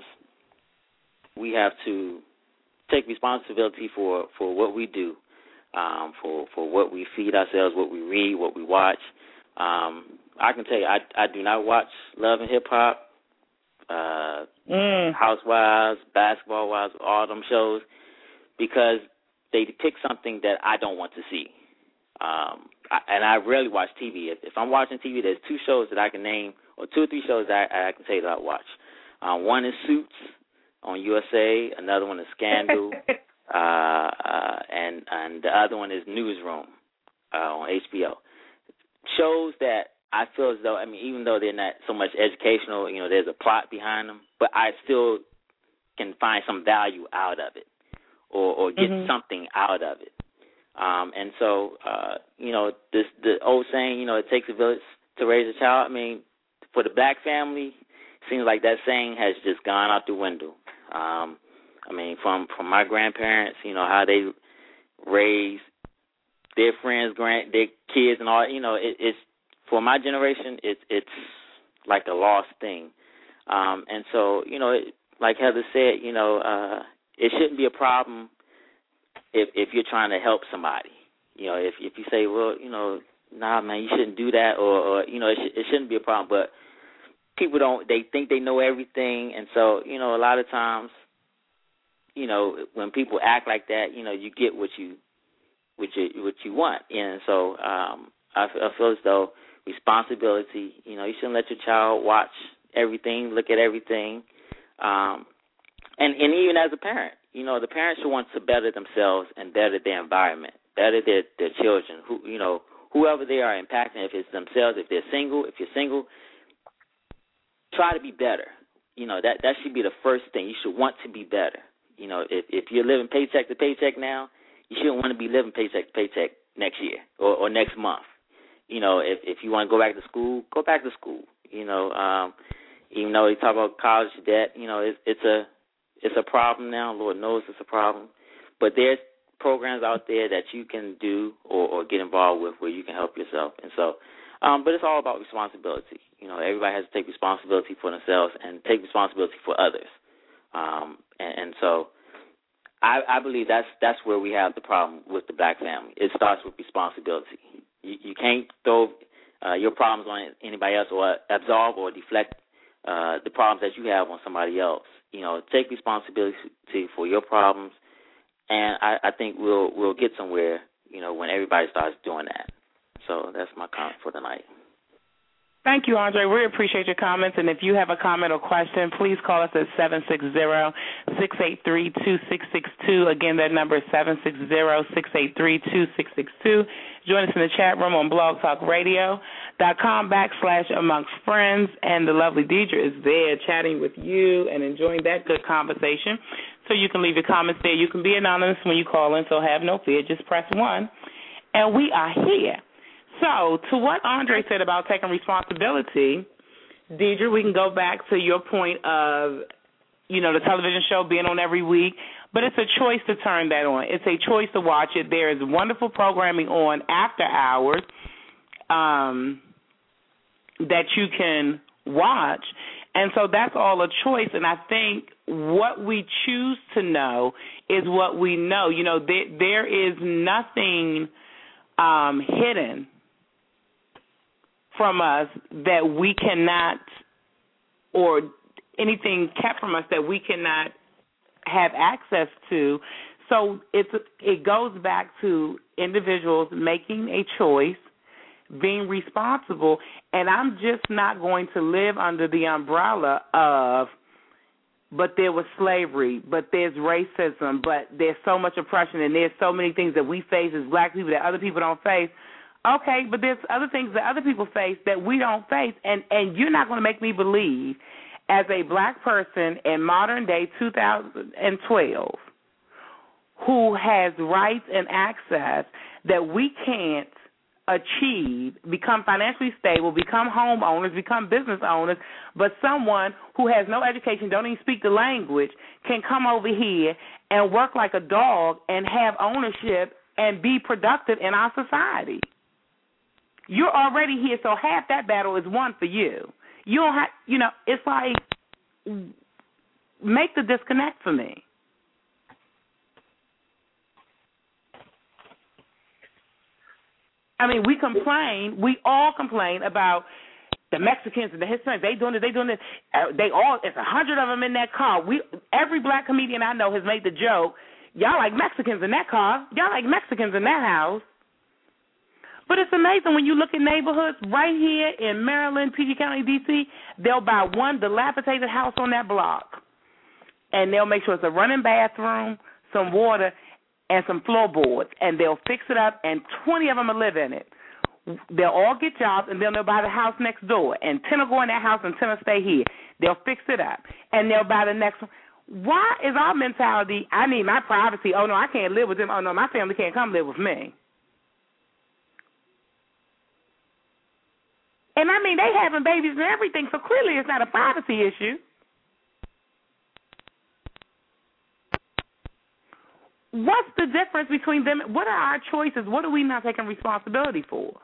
F: we have to take responsibility for, for what we do, um, for, for what we feed ourselves, what we read, what we watch. Um, I can tell you, I, I do not watch Love and Hip Hop, uh, mm. Housewives, Basketball Wives, all them shows, because they depict something that I don't want to see. Um, I, and I rarely watch T V. If, if I'm watching T V, there's two shows that I can name, or two or three shows that I, I can say that I watch. Uh, one is Suits on U S A. Another one is Scandal, uh, uh, and and the other one is Newsroom uh, on H B O. Shows that I feel as though, I mean, even though they're not so much educational, you know, there's a plot behind them, but I still can find some value out of it, or, or get mm-hmm. something out of it. Um, and so, uh, you know, this the old saying, you know, it takes a village to raise a child. I mean, for the black family, it seems like that saying has just gone out the window. Um, I mean, from, from my grandparents, you know, how they raised their friends, grand, their kids, and all. You know, it, it's for my generation, it's it's like a lost thing. Um, and so, you know, it, like Heather said, you know, uh, it shouldn't be a problem if if you're trying to help somebody. You know, if if you say, well, you know, nah, man, you shouldn't do that, or, or you know, it, sh- it shouldn't be a problem. But people don't, they think they know everything, and so, you know, a lot of times, you know, when people act like that, you know, you get what you what you what you want. And so um, I, I feel as though responsibility, you know, you shouldn't let your child watch everything, look at everything, um, and and even as a parent, you know, the parents should want to better themselves and better their environment, better their, their children, who, you know, whoever they are impacting, if it's themselves, if they're single, if you're single, try to be better. You know, that, that should be the first thing. You should want to be better. You know, if, if you're living paycheck to paycheck now, you shouldn't want to be living paycheck to paycheck next year or, or next month. You know, if, if you want to go back to school, go back to school. You know, um, even though you talk about college debt, you know, it's, it's a it's a problem now. Lord knows it's a problem. But there's programs out there that you can do or, or get involved with where you can help yourself. And so, um, but it's all about responsibility. You know, everybody has to take responsibility for themselves and take responsibility for others. Um, and, and so I, I believe that's that's where we have the problem with the black family. It starts with responsibility. You, you can't throw uh, your problems on anybody else or absolve or deflect uh, the problems that you have on somebody else. You know, take responsibility for your problems, and I, I think we'll we'll get somewhere. you know, when everybody starts doing that. So that's my comment for tonight.
A: Thank you, Andre. We appreciate your comments. And if you have a comment or question, please call us at seven six zero, six eight three, two six six two. Again, that number is seven six zero, six eight three, two six six two. Join us in the chat room on blogtalkradio.com backslash amongst friends. And the lovely Deidre is there chatting with you and enjoying that good conversation. So you can leave your comments there. You can be anonymous when you call in, so have no fear. Just press one. And we are here. So, to what Andre said about taking responsibility, Deidre, we can go back to your point of, you know, the television show being on every week, but it's a choice to turn that on. It's a choice to watch it. There is wonderful programming on after hours um, that you can watch, and so that's all a choice, and I think what we choose to know is what we know. You know, there, there is nothing um, hidden from us that we cannot, or anything kept from us that we cannot have access to. So it's it goes back to individuals making a choice, being responsible, and I'm just not going to live under the umbrella of, but there was slavery, but there's racism, but there's so much oppression, and there's so many things that we face as black people that other people don't face. Okay, but there's other things that other people face that we don't face, and, and you're not going to make me believe, as a black person in modern day two thousand twelve, who has rights and access, that we can't achieve, become financially stable, become homeowners, become business owners, but someone who has no education, don't even speak the language, can come over here and work like a dog and have ownership and be productive in our society. You're already here, so half that battle is won for you. You don't have, you know, it's like, make the disconnect for me. I mean, we complain, we all complain about the Mexicans and the Hispanics. They doing it, they doing it. Uh, they all, it's a hundred of them in that car. We, every black comedian I know has made the joke, y'all like Mexicans in that car. Y'all like Mexicans in that house. But it's amazing when you look at neighborhoods right here in Maryland, P G County, D C, they'll buy one dilapidated house on that block, and they'll make sure it's a running bathroom, some water, and some floorboards, and they'll fix it up, and twenty of them will live in it. They'll all get jobs, and then they'll buy the house next door, and ten will go in that house, and ten will stay here. They'll fix it up, and they'll buy the next one. Why is our mentality, I need my privacy, oh, no, I can't live with them, oh, no, my family can't come live with me? And, I mean, they having babies and everything, so clearly it's not a privacy issue. What's the difference between them? What are our choices? What are we not taking responsibility for?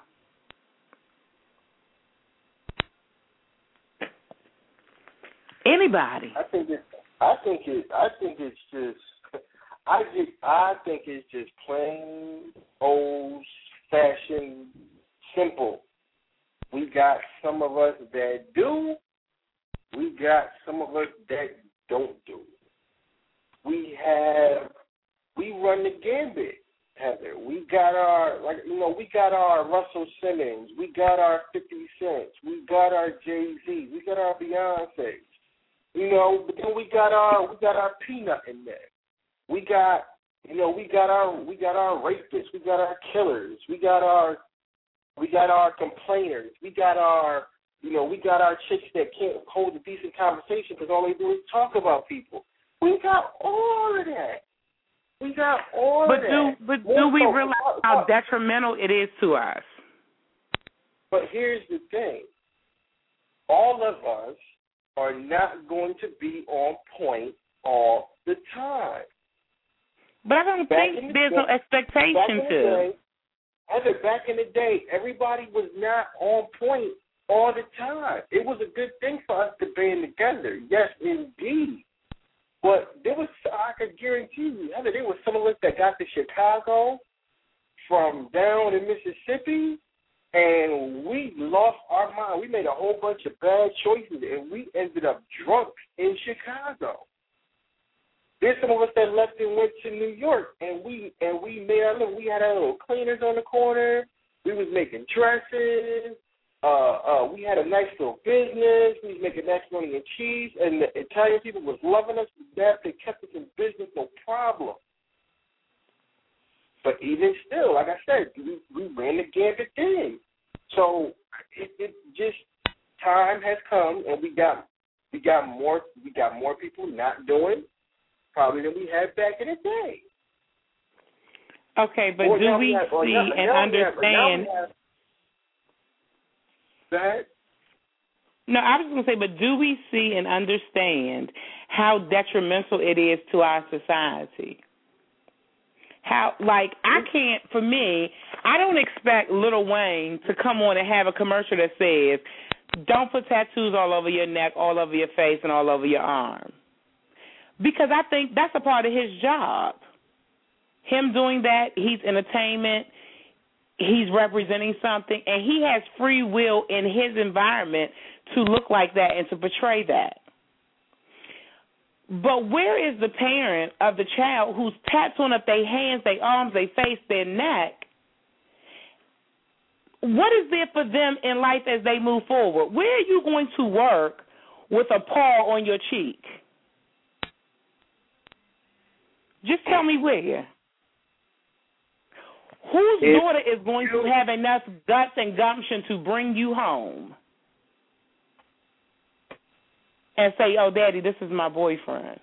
A: Anybody?
B: I think it. I think it. I think it's just. I just. I think it's just plain old fashioned simple. We got some of us that do. We got some of us that don't do. We have. We run the gambit, Heather. We got our, like you know, we got our Russell Simmons. We got our fifty Cents. We got our Jay-Z. We got our Beyonce. You know, but then we got our we got our Peanut in there. We got, you know, we got our we got our rapists. We got our killers. We got our we got our complainers. We got our, you know, we got our chicks that can't hold a decent conversation because all they do is talk about people. We got all of that. We got all
A: but
B: of
A: do,
B: that.
A: But do we realize how detrimental it is to us?
B: But here's the thing. All of us are not going to be on point all the time.
A: But I don't
B: back
A: think
B: the
A: there's
B: day,
A: no expectation
B: back
A: to.
B: Day, Heather, back in the day, everybody was not on point all the time. It was a good thing for us to band together. Yes, indeed. But there was, I could guarantee you, Heather, there was some of us that got to Chicago from down in Mississippi, and we lost our mind. We made a whole bunch of bad choices, and we ended up drunk in Chicago. There's some of us that left and went to New York, and we and we made our little. We had our little cleaners on the corner. We was making dresses. Uh, uh, we had a nice little business. We was making macaroni and cheese, and the Italian people was loving us to death. They kept us in business, no problem. But even still, like I said, we, we ran the gambit then. So it, it just time has come, and we got we got more we got more people not doing probably than we had back in the day.
A: Okay, but
B: or
A: do we
B: have,
A: see
B: now,
A: and
B: now
A: understand?
B: That
A: No, I was going to say, but do we see and understand how detrimental it is to our society? How, like, I can't, for me, I don't expect Lil Wayne to come on and have a commercial that says, don't put tattoos all over your neck, all over your face, and all over your arm. Because I think that's a part of his job. Him doing that, he's entertainment, he's representing something, and he has free will in his environment to look like that and to portray that. But where is the parent of the child who's tattooing up their hands, their arms, their face, their neck? What is there for them in life as they move forward? Where are you going to work with a paw on your cheek? Just tell me where. Whose
B: if
A: daughter is going to have enough guts and gumption to bring you home and say, oh, Daddy, this is my boyfriend?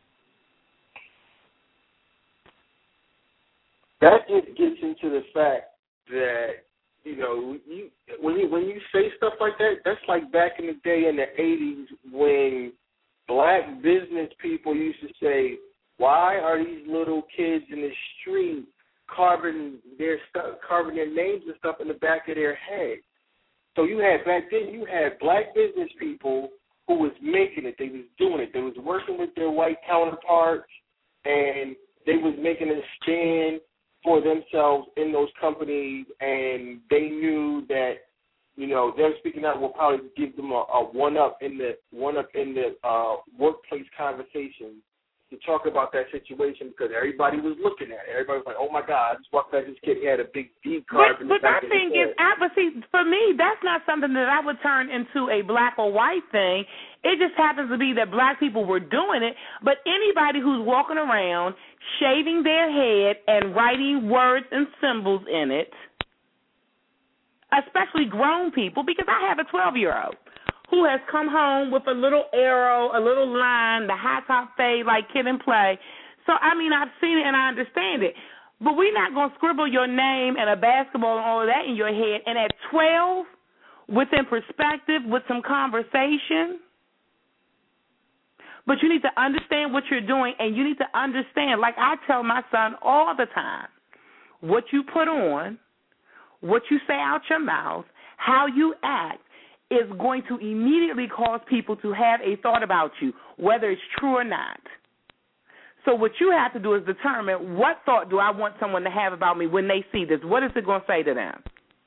B: That just gets into the fact that, you know, you, when you when you say stuff like that, that's like back in the day in the eighties when black business people used to say, why are these little kids in the street carving their stuff, carving their names and stuff in the back of their head? So you had back then, you had black business people who was making it. They was doing it. They was working with their white counterparts, and they was making a stand for themselves in those companies, and they knew that, you know, them speaking out will probably give them a, a one up in the one up in the uh, workplace conversation to talk about that situation, because everybody was looking at it. Everybody was like, oh, my God, I just walked past this kid. He had a big D card.
A: But, but my thing is, I, but see, for me, that's not something that I would turn into a black or white thing. It just happens to be that black people were doing it, but anybody who's walking around shaving their head and writing words and symbols in it, especially grown people, because I have a twelve-year-old who has come home with a little arrow, a little line, the high top fade like Kid and Play. So, I mean, I've seen it and I understand it. But we're not going to scribble your name and a basketball and all of that in your head. And at twelve, within perspective, with some conversation. But you need to understand what you're doing, and you need to understand, like I tell my son all the time, what you put on, what you say out your mouth, how you act, is going to immediately cause people to have a thought about you, whether it's true or not. So what you have to do is determine, what thought do I want someone to have about me when they see this? What is it going to say to them?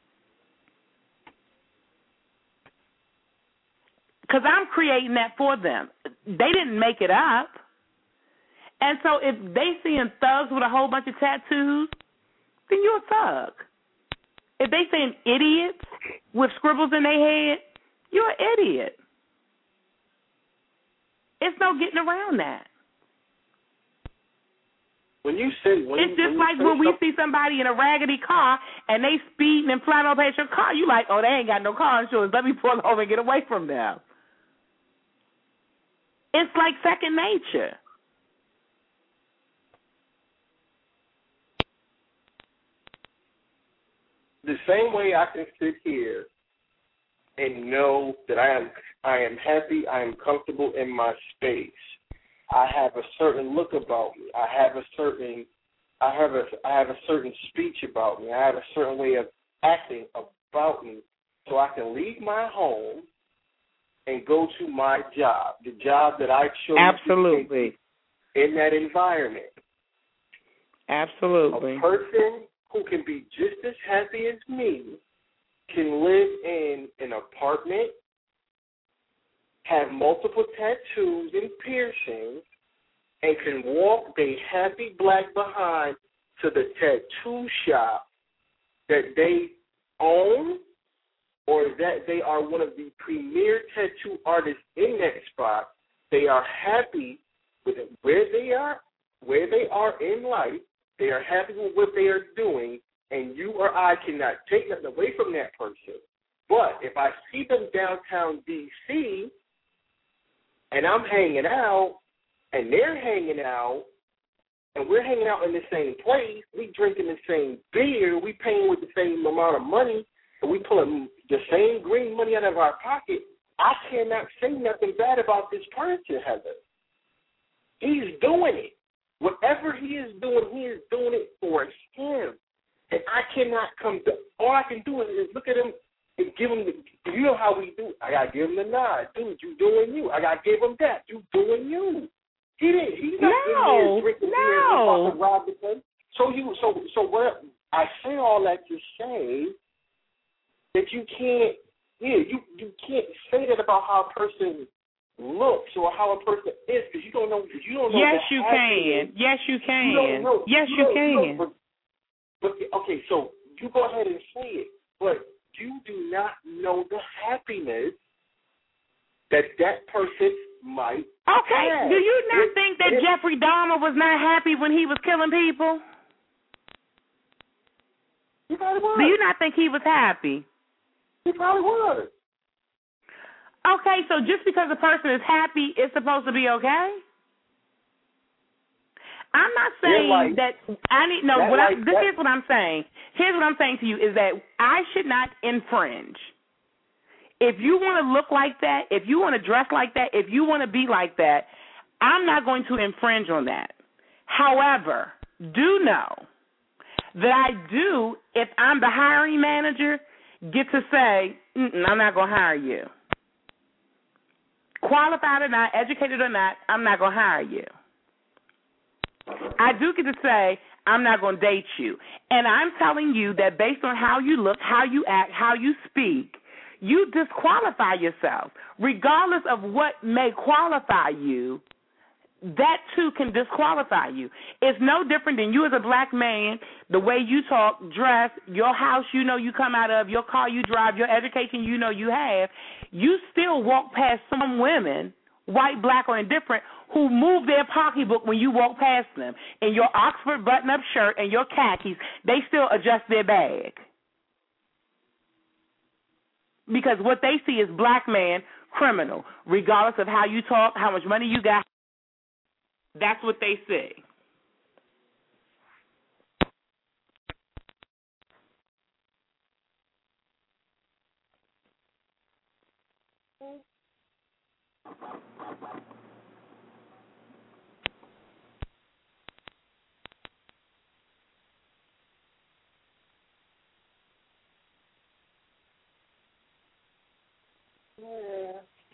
A: Because I'm creating that for them. They didn't make it up. And so if they seeing thugs with a whole bunch of tattoos, then you're a thug. If they seeing idiots with scribbles in their head, you're an idiot. It's no getting around that.
B: When you say, when
A: it's
B: you,
A: just
B: when
A: like when we see somebody in a raggedy car and they speeding and flying over past your car, you like, oh, they ain't got no car insurance. Let me pull over and get away from them. It's like second nature.
B: The same way I can sit here and know that I am I am happy, I am comfortable in my space. I have a certain look about me. I have a certain I have a I have a certain speech about me. I have a certain way of acting about me. So I can leave my home and go to my job, the job that I chose.
A: Absolutely.
B: In that environment.
A: Absolutely.
B: A person who can be just as happy as me can live in an apartment, have multiple tattoos and piercings, and can walk their happy black behind to the tattoo shop that they own or that they are one of the premier tattoo artists in that spot, they are happy with where they are, where they are in life, they are happy with what they are doing, and you or I cannot take nothing away from that person. But if I see them downtown D C and I'm hanging out and they're hanging out and we're hanging out in the same place, we drinking the same beer, we paying with the same amount of money, and we pulling the same green money out of our pocket, I cannot say nothing bad about this person, Heather. He's doing it. Whatever he is doing, he is doing it for him. And I cannot come to, all I can do is, is look at him and give him the, you know how we do, I got to give him the nod. Dude, you doing you. I got to give him that. You doing you. He didn't, he's not
A: no,
B: in here drinking
A: no.
B: beer and fucking rob the place. So you, so, so what, I say all that to say that you can't, yeah, you, you can't say that about how a person looks or how a person is because you don't know, you don't know.
A: Yes, you can. Yes, you can. You don't know. Yes, you, you can.
B: Know, but, but, okay, so you go ahead and say it, but you do not know the happiness that that person might
A: Okay,
B: have.
A: do you not
B: it,
A: think that
B: it,
A: Jeffrey Dahmer was not happy when he was killing people?
B: He probably was.
A: Do you not think he was happy?
B: He probably was.
A: Okay, so just because a person is happy, it's supposed to be okay? I'm not saying
B: like,
A: that I need no.
B: What
A: What
B: like,
A: I, this is what I'm saying. Here's what I'm saying to you is that I should not infringe. If you want to look like that, if you want to dress like that, if you want to be like that, I'm not going to infringe on that. However, do know that I do, if I'm the hiring manager, get to say, I'm not going to hire you. Qualified or not, educated or not, I'm not going to hire you. I do get to say, I'm not going to date you. And I'm telling you that based on how you look, how you act, how you speak, you disqualify yourself. Regardless of what may qualify you, that too can disqualify you. It's no different than you as a black man, the way you talk, dress, your house you know you come out of, your car you drive, your education you know you have. You still walk past some women, white, black, or indifferent, who move their pocketbook when you walk past them. In your Oxford button-up shirt and your khakis, they still adjust their bag. Because what they see is black man, criminal, regardless of how you talk, how much money you got. That's what they see.
B: Yeah.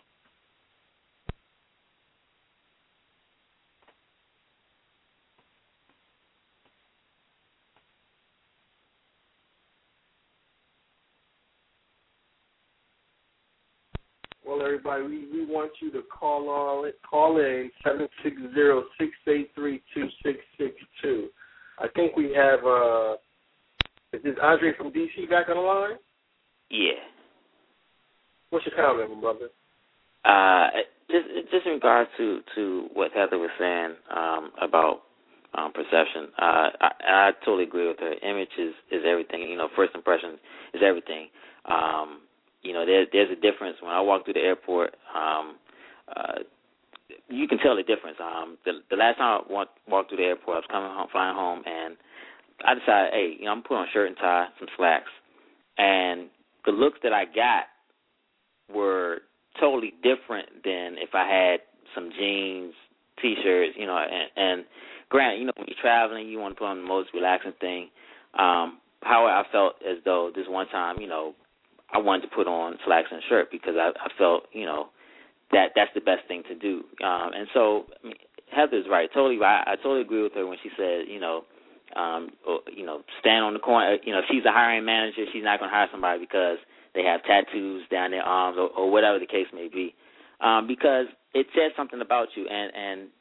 B: Well, everybody, we, we want you to call on call in seven six zero, six eight three, two six six two. I think we have uh is this Andre from D C back on the line?
F: Yeah.
B: What's your comment, brother?
F: Uh, just just in regards to, to what Heather was saying um, about um, perception, uh, I, I totally agree with her. Image is, is everything. You know, first impression is everything. Um, you know, there, there's a difference. When I walk through the airport, um, uh, you can tell the difference. Um, the, the last time I walked, walked through the airport, I was coming home, flying home, and I decided, hey, you know, I'm putting on a shirt and tie, some slacks, and the looks that I got were totally different than if I had some jeans, T-shirts, you know, and, and granted, you know, when you're traveling, you want to put on the most relaxing thing. Um, however, I felt as though this one time, you know, I wanted to put on slacks and a shirt because I, I felt, you know, that that's the best thing to do. Um, and so I mean, Heather's right, totally right. I totally agree with her when she said, you know, um, you know, stand on the corner. You know, if she's a hiring manager, she's not going to hire somebody because they have tattoos down their arms or, or whatever the case may be, um, because it says something about you. And, and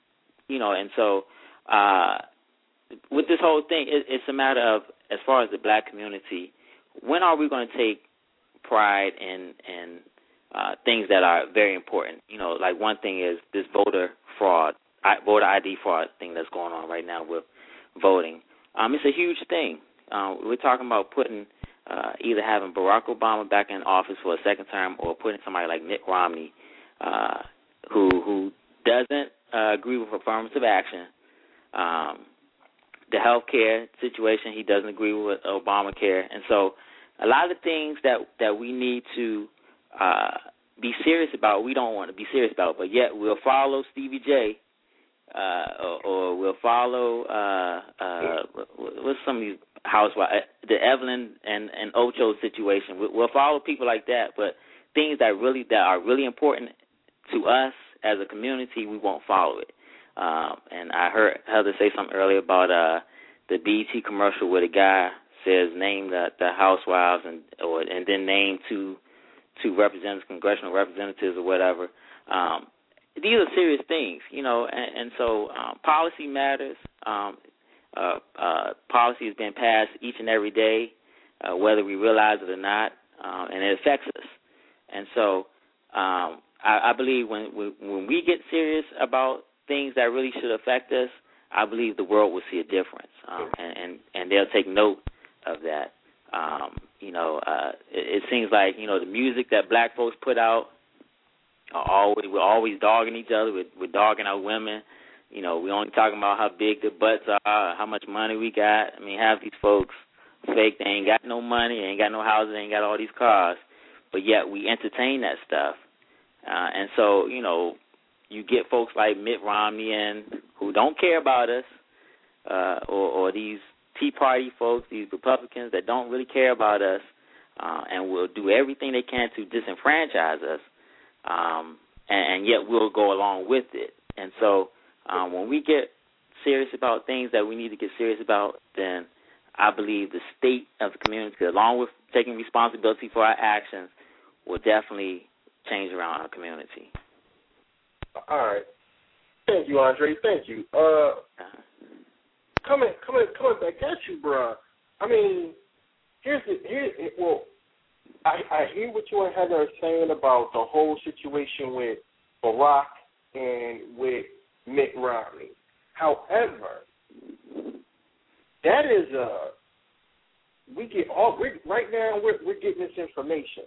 F: you know, and so uh, with this whole thing, it, it's a matter of, as far as the black community, when are we going to take pride in in uh, things that are very important? You know, like one thing is this voter fraud, voter I D fraud thing that's going on right now with voting. Um, it's a huge thing. Uh, we're talking about putting uh, either having Barack Obama back in office for a second term or putting somebody like Mitt Romney, uh, who who doesn't uh, agree with affirmative action. Um, the health care situation, he doesn't agree with Obamacare. And so a lot of the things that, that we need to uh, be serious about, we don't want to be serious about, but yet we'll follow Stevie J uh, or, or we'll follow, uh, uh, what's some of these housewives, the Evelyn and, and Ocho situation. We'll follow people like that, but things that really that are really important to us as a community, we won't follow it. Um, and I heard Heather say something earlier about uh, the B E T commercial where the guy says name the, the housewives and or and then name two two representatives, congressional representatives or whatever. Um, these are serious things, you know, and, and so um, policy matters. Um, uh, uh, policy is being passed each and every day, uh, whether we realize it or not, uh, and it affects us. And so um, I, I believe when, when when we get serious about things that really should affect us, I believe the world will see a difference, um, and, and, and they'll take note of that. Um, you know, uh, it, it seems like, you know, the music that black folks put out, are always, we're always dogging each other. We're, we're dogging our women. You know, we're only talking about how big their butts are, how much money we got. I mean, half these folks fake. They ain't got no money, they ain't got no houses, they ain't got all these cars, but yet we entertain that stuff. Uh, and so, you know, you get folks like Mitt Romney and who don't care about us, uh, or, or these Tea Party folks, these Republicans that don't really care about us, uh, and will do everything they can to disenfranchise us, um, and, and yet we'll go along with it. And so um, when we get serious about things that we need to get serious about, then I believe the state of the community, along with taking responsibility for our actions, will definitely change around our community.
B: All right. Thank you, Andre. Thank you. Uh, coming, coming, coming back at you, bro. I mean, here's the here. Well, I, I hear what you and Heather are saying about the whole situation with Barack and with Mitt Romney. However, that is uh, we get all we're, right now. We're we're getting this information.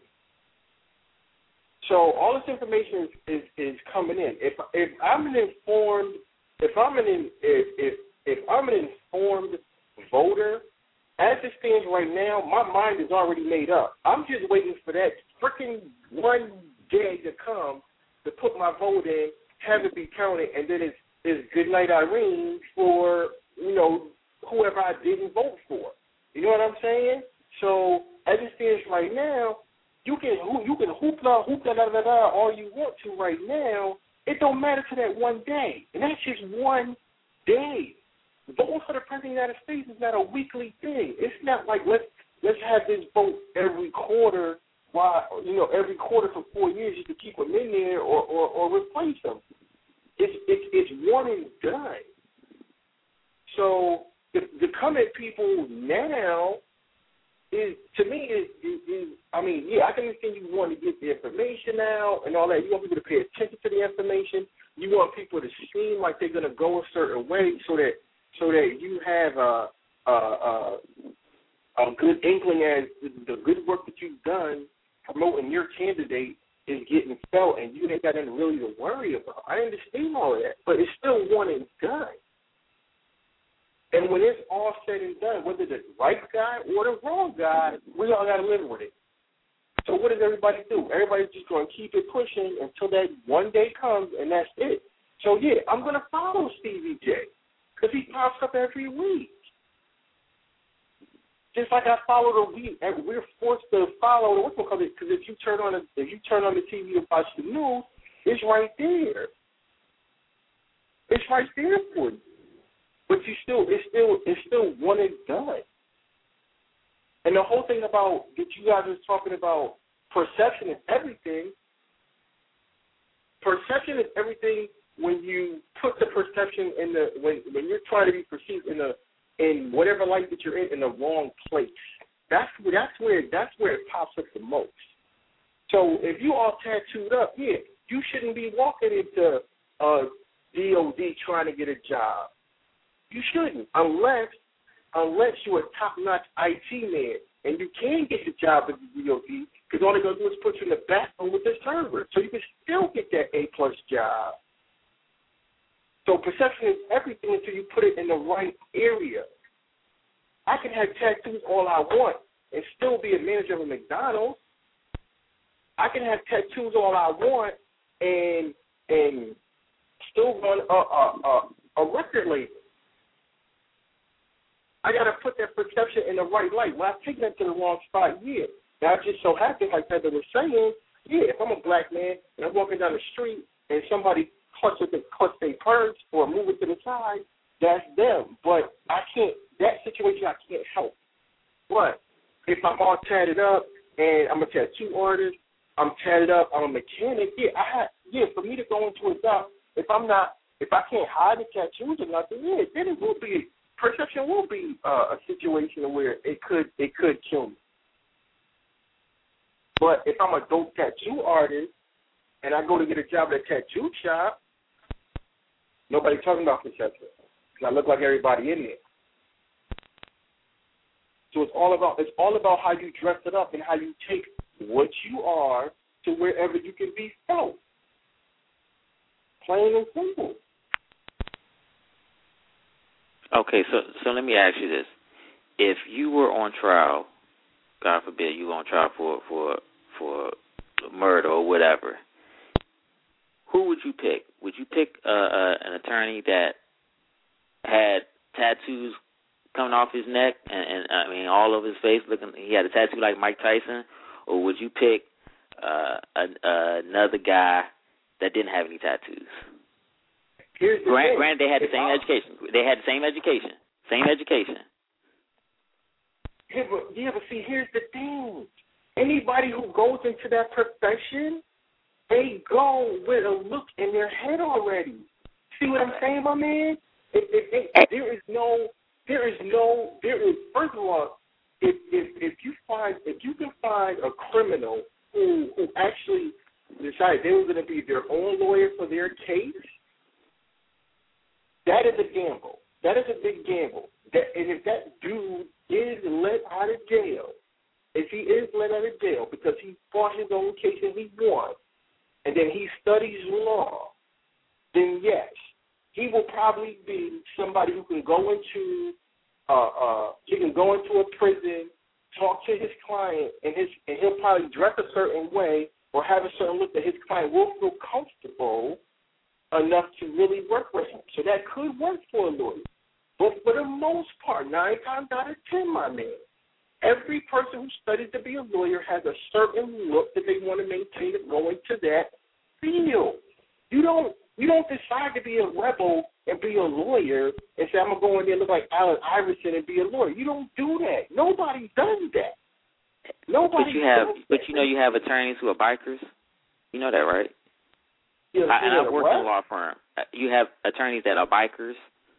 B: So all this information is, is, is coming in. If if I'm an informed, if I'm an if if if I'm an informed voter, as it stands right now, my mind is already made up. I'm just waiting for that freaking one day to come to put my vote in, have it be counted, and then it's it's good night Irene for you know whoever I didn't vote for. You know what I'm saying? So as it stands right now. You can you can hoopla hoopla da da da all you want to right now. It don't matter to that one day, and that's just one day. Voting for the president of the United States is not a weekly thing. It's not like let's let's have this vote every quarter, while you know every quarter for four years just to keep them in there or or, or replace them. It's it's it's one and done. So the the coming people now. Is, to me, is, is, is, I mean, yeah, I can understand you want to get the information out and all that. You want people to pay attention to the information. You want people to seem like they're going to go a certain way so that so that you have a, a, a, a good inkling as the, the good work that you've done promoting your candidate is getting felt and you ain't got anything really to worry about. I understand all of that, but it's still one and done. And when it's all said and done, whether the right guy or the wrong guy, we all got to live with it. So what does everybody do? Everybody's just going to keep it pushing until that one day comes, and that's it. So, yeah, I'm going to follow Stevie J because he pops up every week. Just like I follow the week, and we're forced to follow the because because if you turn on the if you turn on the T V to watch the news, it's right there. It's right there for you. But you still, it's still, it's still one and done. And the whole thing about that you guys are talking about perception is everything. Perception is everything when you put the perception perception in the when when you're trying to be perceived in the in whatever life that you're in in the wrong place. That's where that's where that's where it pops up the most. So if you all tattooed up, yeah, you shouldn't be walking into uh, D O D trying to get a job. You shouldn't, unless unless you're a top-notch I T man and you can get the job at the D O D, because all they're going to do is put you in the bathroom with the server, so you can still get that A-plus job. So perception is everything until you put it in the right area. I can have tattoos all I want and still be a manager of a McDonald's. I can have tattoos all I want and and still run a, a, a, a record label. I got to put that perception in the right light. When I take that to the wrong spot, yeah. Now, it just so happens, like Heather was saying, yeah, if I'm a black man and I'm walking down the street and somebody clutches their clutch their purse or move it to the side, that's them. But I can't, that situation I can't help. But if I'm all tatted up and I'm a tattoo artist, I'm tatted up, I'm a mechanic, yeah, I have, yeah, for me to go into a job, if I'm not, if I can't hide the tattoos or nothing, yeah, then it will be, perception will be uh, a situation where it could, it could kill me. But if I'm a dope tattoo artist and I go to get a job at a tattoo shop, nobody's talking about perception because I look like everybody in there. So it's all about it's all about how you dress it up and how you take what you are to wherever you can be felt. Plain and simple.
F: Okay, so so let me ask you this: if you were on trial, God forbid, you were on trial for for for murder or whatever, who would you pick? Would you pick uh, uh, an attorney that had tattoos coming off his neck and, and I mean all over his face, looking? He had a tattoo like Mike Tyson, or would you pick uh, a, uh, another guy that didn't have any tattoos?
B: Here's the
F: Grant,
B: thing.
F: Grant, they had the
B: If
F: same
B: I,
F: education. They had the same education. Same education.
B: Yeah but, yeah, but see, here's the thing. Anybody who goes into that profession, they go with a look in their head already. See what I'm saying, my man? If, if, if, there is no, there is no, there is. First of all, if if if you find, if you can find a criminal who who actually decided they were going to be their own lawyer for their case, that is a gamble. That is a big gamble. That, and if that dude is let out of jail, if he is let out of jail because he fought his own case and he won, and then he studies law, then yes, he will probably be somebody who can go into, uh, uh, he can go into a prison, talk to his client, and his, and he'll probably dress a certain way or have a certain look that his client will feel comfortable enough to really work with him. So that could work for a lawyer. But for the most part, nine times out of ten, my man, every person who studies to be a lawyer has a certain look that they want to maintain to go into that field. You don't you don't decide to be a rebel and be a lawyer and say, I'm going to go in there and look like Allen Iverson and be a lawyer. You don't do that. Nobody does that. Nobody
F: But you have,
B: does
F: but
B: that.
F: you know, you have attorneys who are bikers. You know that, right?
B: Yeah,
F: I, and I work
B: what?
F: in a law firm. You have attorneys that are bikers.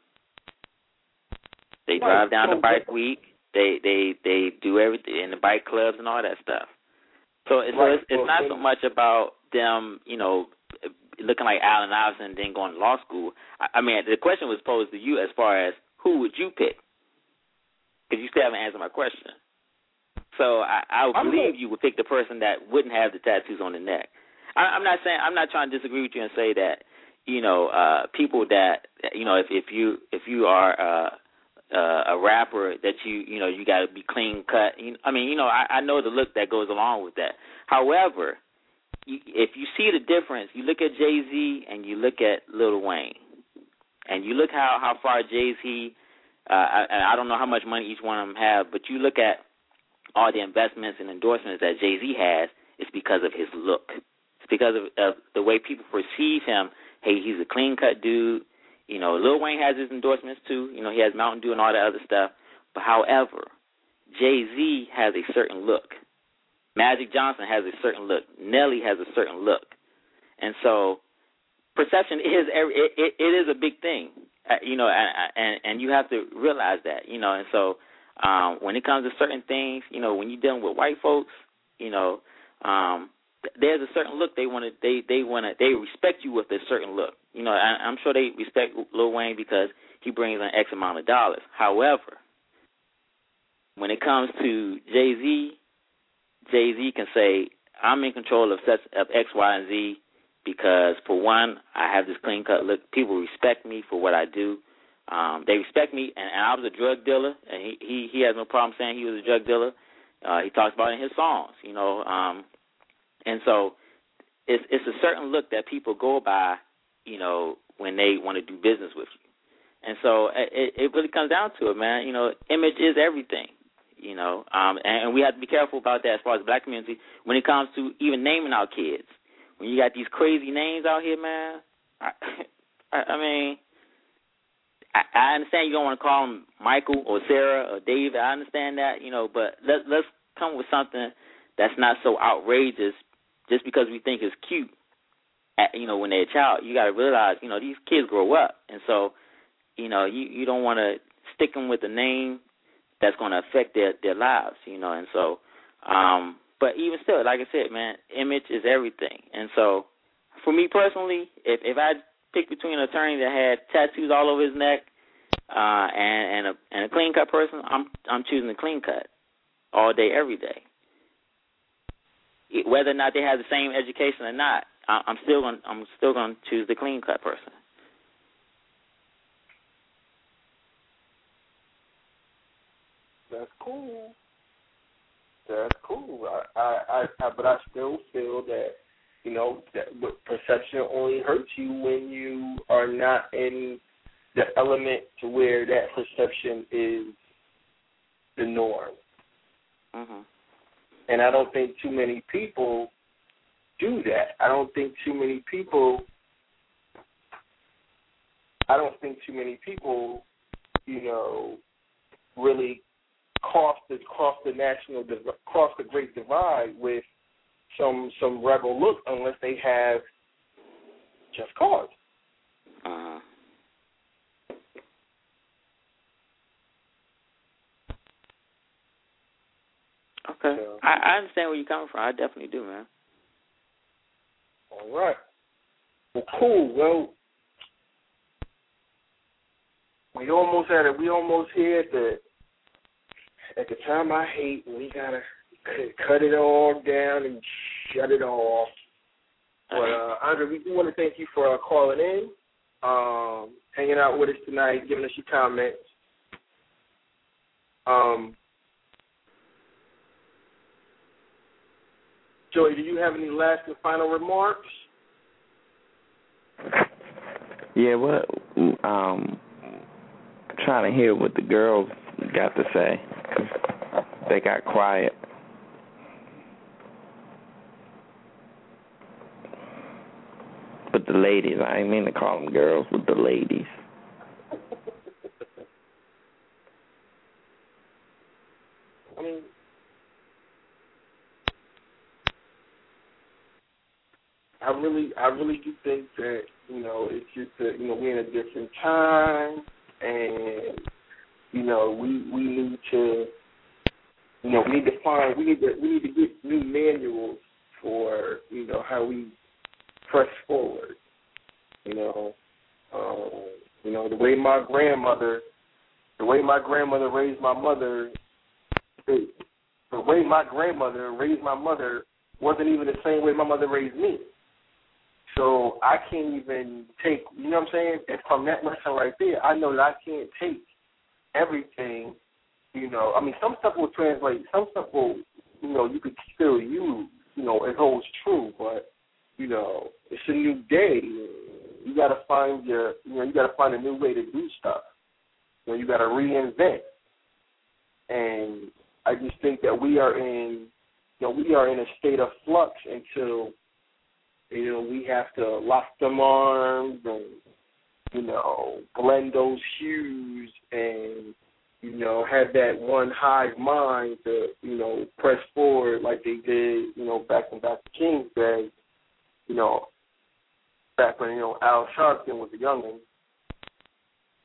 F: They drive down
B: so
F: to bike week. They they they do everything in the bike clubs and all that stuff. So, so
B: right.
F: it's, it's
B: well,
F: not
B: then,
F: so much about them, you know, looking like Allen Iverson and then going to law school. I, I mean, the question was posed to you as far as who would you pick? Because you still haven't answered my question. So I, I would believe you would pick the person that wouldn't have the tattoos on the neck. I, I'm not saying I'm not trying to disagree with you and say that, you know, uh, people that, you know, if, if you if you are uh, uh, a rapper that you you know you got to be clean cut. You, I mean, you know, I, I know the look that goes along with that. However, you, if you see the difference, you look at Jay-Z and you look at Lil Wayne, and you look how how far Jay-Z, uh, and I don't know how much money each one of them have, but you look at all the investments and endorsements that Jay-Z has, it's because of his look. It's because of, of the way people perceive him. Hey, he's a clean-cut dude. You know, Lil Wayne has his endorsements too. You know, he has Mountain Dew and all that other stuff. But however, Jay-Z has a certain look. Magic Johnson has a certain look. Nelly has a certain look. And so perception is it, it, it is a big thing. uh, you know, and, and and you have to realize that, you know, and so um, when it comes to certain things, you know, when you're dealing with white folks, you know, um, there's a certain look they want to they they want to they respect you with a certain look. You know, I, I'm sure they respect Lil Wayne because he brings in X amount of dollars. However, when it comes to Jay-Z, Jay-Z can say, I'm in control of, such, of X, Y, and Z because, for one, I have this clean-cut look. People respect me for what I do. Um, they respect me, and, and I was a drug dealer, and he, he, he has no problem saying he was a drug dealer. Uh, he talks about it in his songs, you know. Um, and so it's, it's a certain look that people go by, you know, when they want to do business with you. And so it, it really comes down to it, man. You know, image is everything. You know, um, and, and we have to be careful about that as far as the black community when it comes to even naming our kids. When you got these crazy names out here, man, I, I, I mean, I, I understand you don't want to call them Michael or Sarah or David. I understand that, you know, but let, let's come with something that's not so outrageous just because we think it's cute. At, you know, when they're a child, you got to realize, you know, these kids grow up. And so, you know, you, you don't want to stick them with a name that's going to affect their, their lives, you know, and so, um, but even still, like I said, man, image is everything. And so, for me personally, if, if I pick between an attorney that had tattoos all over his neck uh, and, and, a, and a clean-cut person, I'm I'm choosing the clean-cut all day, every day. It, whether or not they have the same education or not, I, I'm still going I'm still going to choose the clean-cut person.
B: That's cool. That's cool. I, I, I, but I still feel that, you know, that perception only hurts you when you are not in the element to where that perception is the norm.
F: Mm-hmm.
B: And I don't think too many people do that. I don't think too many people. I don't think too many people, you know, really cross the cross the national cross the great divide with some some rebel look unless they have just cause.
F: Uh-huh. Okay,
B: So,
F: I, I understand where you're coming from. I definitely do, man.
B: All right. Well, cool. Well, we almost had it. We almost here at the at the time I hate. We gotta cut it all down and shut it off. But uh, Andre, we do want to thank you for uh, calling in, um, hanging out with us tonight, giving us your comments. Um, Joey, do you have any last and final remarks?
D: Yeah, what? Um, trying to hear what the girls got to say. They got quiet. But the ladies, I didn't mean to call them girls, but the ladies.
B: I mean, I really, I really do think that, you know, it's just that, you know, we're in a different time, and, you know, we we need to, you know, we need to find, we need to, we need to get new manuals for, you know, how we press forward. You know, um, you know, the way my grandmother, the way my grandmother raised my mother, the, the way my grandmother raised my mother wasn't even the same way my mother raised me. So I can't even take, you know what I'm saying? And from that lesson right there, I know that I can't take everything, you know. I mean, some stuff will translate, some stuff will, you know, you could still use, you know, it holds true, but, you know, it's a new day. You got to find your, you know, you got to find a new way to do stuff. You know, you got to reinvent. And I just think that we are in, you know, we are in a state of flux until, you know, we have to lock them arms and, you know, blend those hues and, you know, have that one hive mind to, you know, press forward like they did, you know, back in Doctor King's day, you know, back when, you know, Al Sharpton was a youngin'.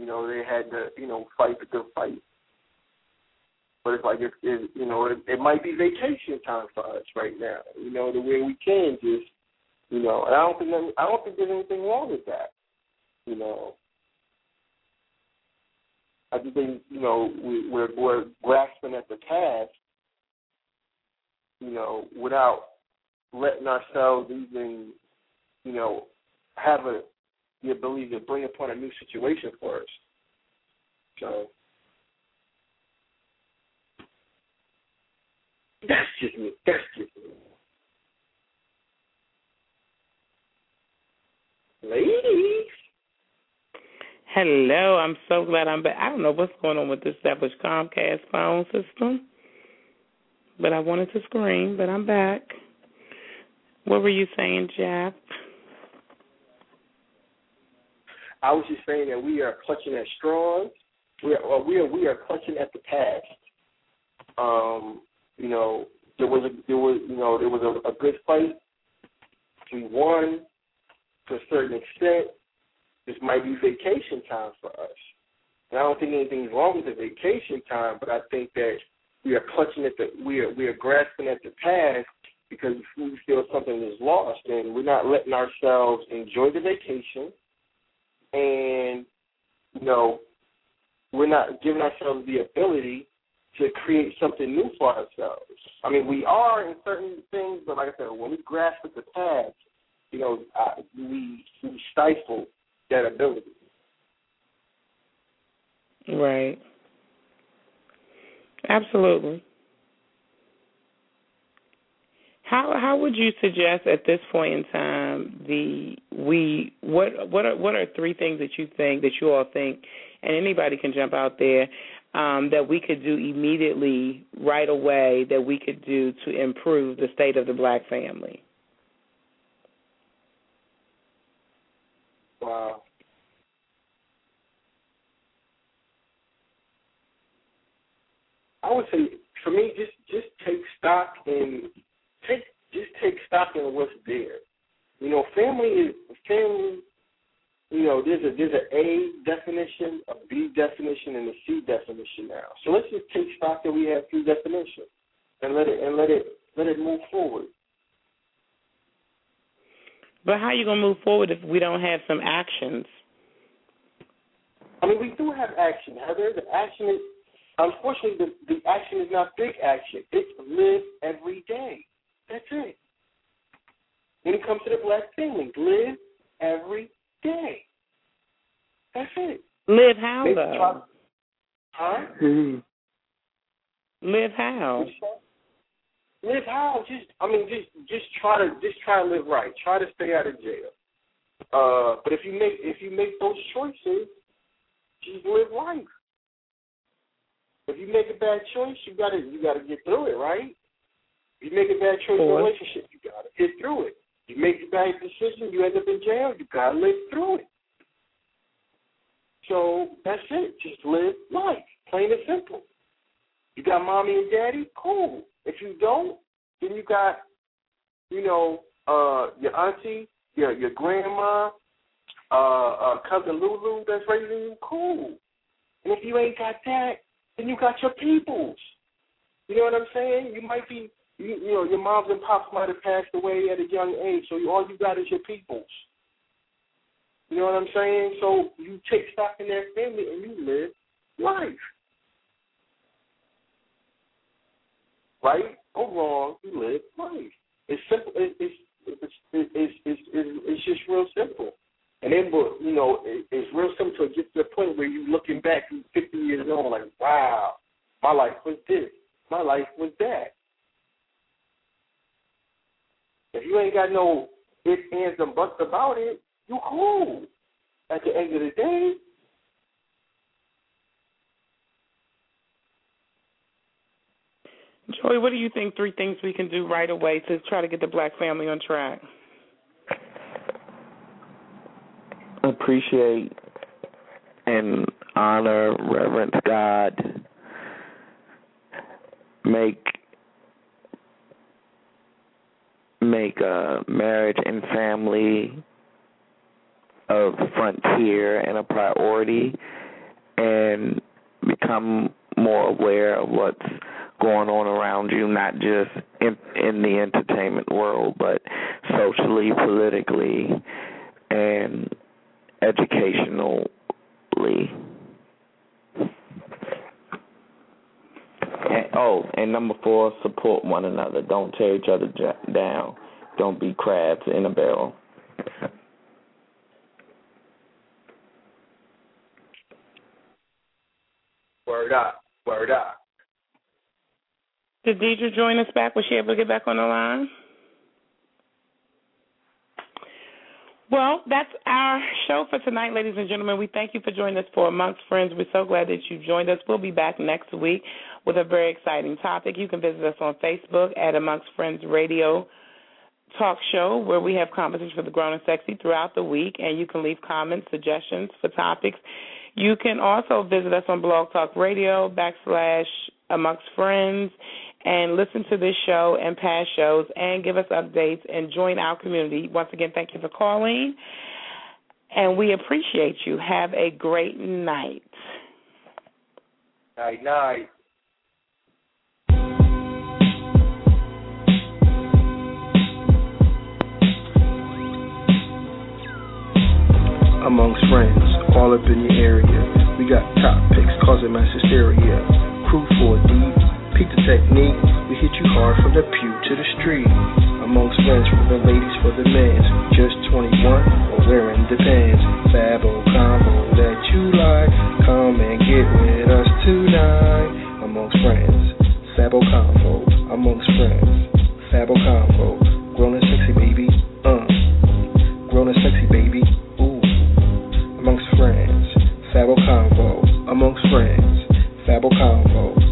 B: You know, they had to, you know, fight the good fight. But it's like, it, it, you know, it, it might be vacation time for us right now. You know, the way we can just, you know, and I don't think that, I don't think there's anything wrong with that. You know, I just think, you know, we, we're, we're grasping at the past, you know, without letting ourselves even, you know, have a, the ability to bring upon a new situation for us. So that's just me. That's just me. Ladies.
A: Hello, I'm so glad I'm back. I don't know what's going on with this established Comcast phone system, but I wanted to scream, but I'm back. What were you saying, Jeff?
B: I was just saying that we are clutching at straws. We are, well, we are, we are clutching at the past. Um, you know, there was a, there was, you know, there was a, a good fight. We won to a certain extent. This might be vacation time for us. And I don't think anything's wrong with the vacation time, but I think that we are clutching at the, we are, we are grasping at the past because we feel something is lost, and we're not letting ourselves enjoy the vacation. And, you know, we're not giving ourselves the ability to create something new for ourselves. I mean, we are in certain things, but like I said, when we grasp at the past, you know, uh, we, we stifle that ability.
A: Right. Absolutely. How how would you suggest at this point in time the we what what are what are three things that you think that you all think, and anybody can jump out there, um, that we could do immediately right away that we could do to improve the state of the black family?
B: Wow. I would say for me, just just take stock in take just take stock in what's there. You know, family is family. You know, there's a there's an A definition, a B definition, and a C definition now. So let's just take stock that we have three definitions and let it and let it let it move forward.
A: But how are you gonna move forward if we don't have some actions?
B: I mean, we do have action, Heather. The action is, unfortunately, the, the action is not big action. It's live every day. That's it. When it comes to the black family, live every day. That's it.
A: Live how,
B: Maybe
A: though?
B: Try, huh?
A: Live how?
B: Live how? Just, I mean, just, just try to, just try to live right. Try to stay out of jail. Uh, but if you make, if you make those choices, just live life. If you make a bad choice, you gotta, you gotta get through it, right? If you make a bad choice in a relationship, you gotta get through it. You make a bad decision, you end up in jail, you gotta live through it. So that's it. Just live life, plain and simple. You got mommy and daddy, cool. If you don't, then you got, you know, uh, your auntie, your your grandma, uh, uh, cousin Lulu that's raising you, cool. And if you ain't got that, then you got your peoples. You know what I'm saying? You might be, you, you know, your moms and pops might have passed away at a young age, so you, all you got is your peoples. You know what I'm saying? So you take stock in that family and you live life. Right or wrong, you live life. It's simple. It's it's it's it's, it's, it's, it's just real simple. And then, you know, it, it's real simple to get to the point where you're looking back, you're fifty years old, like, wow, my life was this, my life was that. If you ain't got no ifs, ands, and buts about it, you cool. At the end of the day,
A: Joey, what do you think three things we can do right away to try to get the black family on track?
D: Appreciate and honor, reverence God, make make a marriage and family a frontier and a priority, and become more aware of what's going on around you, not just in, in the entertainment world, but socially, politically, and educationally. And, oh, and number four, support one another. Don't tear each other j- down. Don't be crabs in a barrel.
B: Word up. Word up.
A: Did Deidre join us back? Was she able to get back on the line? Well, that's our show for tonight, ladies and gentlemen. We thank you for joining us for Amongst Friends. We're so glad that you joined us. We'll be back next week with a very exciting topic. You can visit us on Facebook at Amongst Friends Radio Talk Show, where we have conversations for the grown and sexy throughout the week, and you can leave comments, suggestions for topics. You can also visit us on Blog Talk Radio backslash Amongst Friends and listen to this show and past shows and give us updates and join our community. Once again, thank you for calling, and we appreciate you. Have a great night.
B: Night, night.
G: Amongst friends, all up in your area. We got top picks causing mass hysteria. Crew four deep, peak the technique. We hit you hard from the pew to the street. Amongst friends, from the ladies for the men. Just twenty-one or wearing the pants. Fabo combo that you like. Come and get with us tonight. Amongst friends, Fabo combo. Amongst friends, Fabo combo. Grown and sexy baby, uh. Grown and sexy baby, ooh. Amongst friends, Fabo combo. Amongst friends, Fabo combo.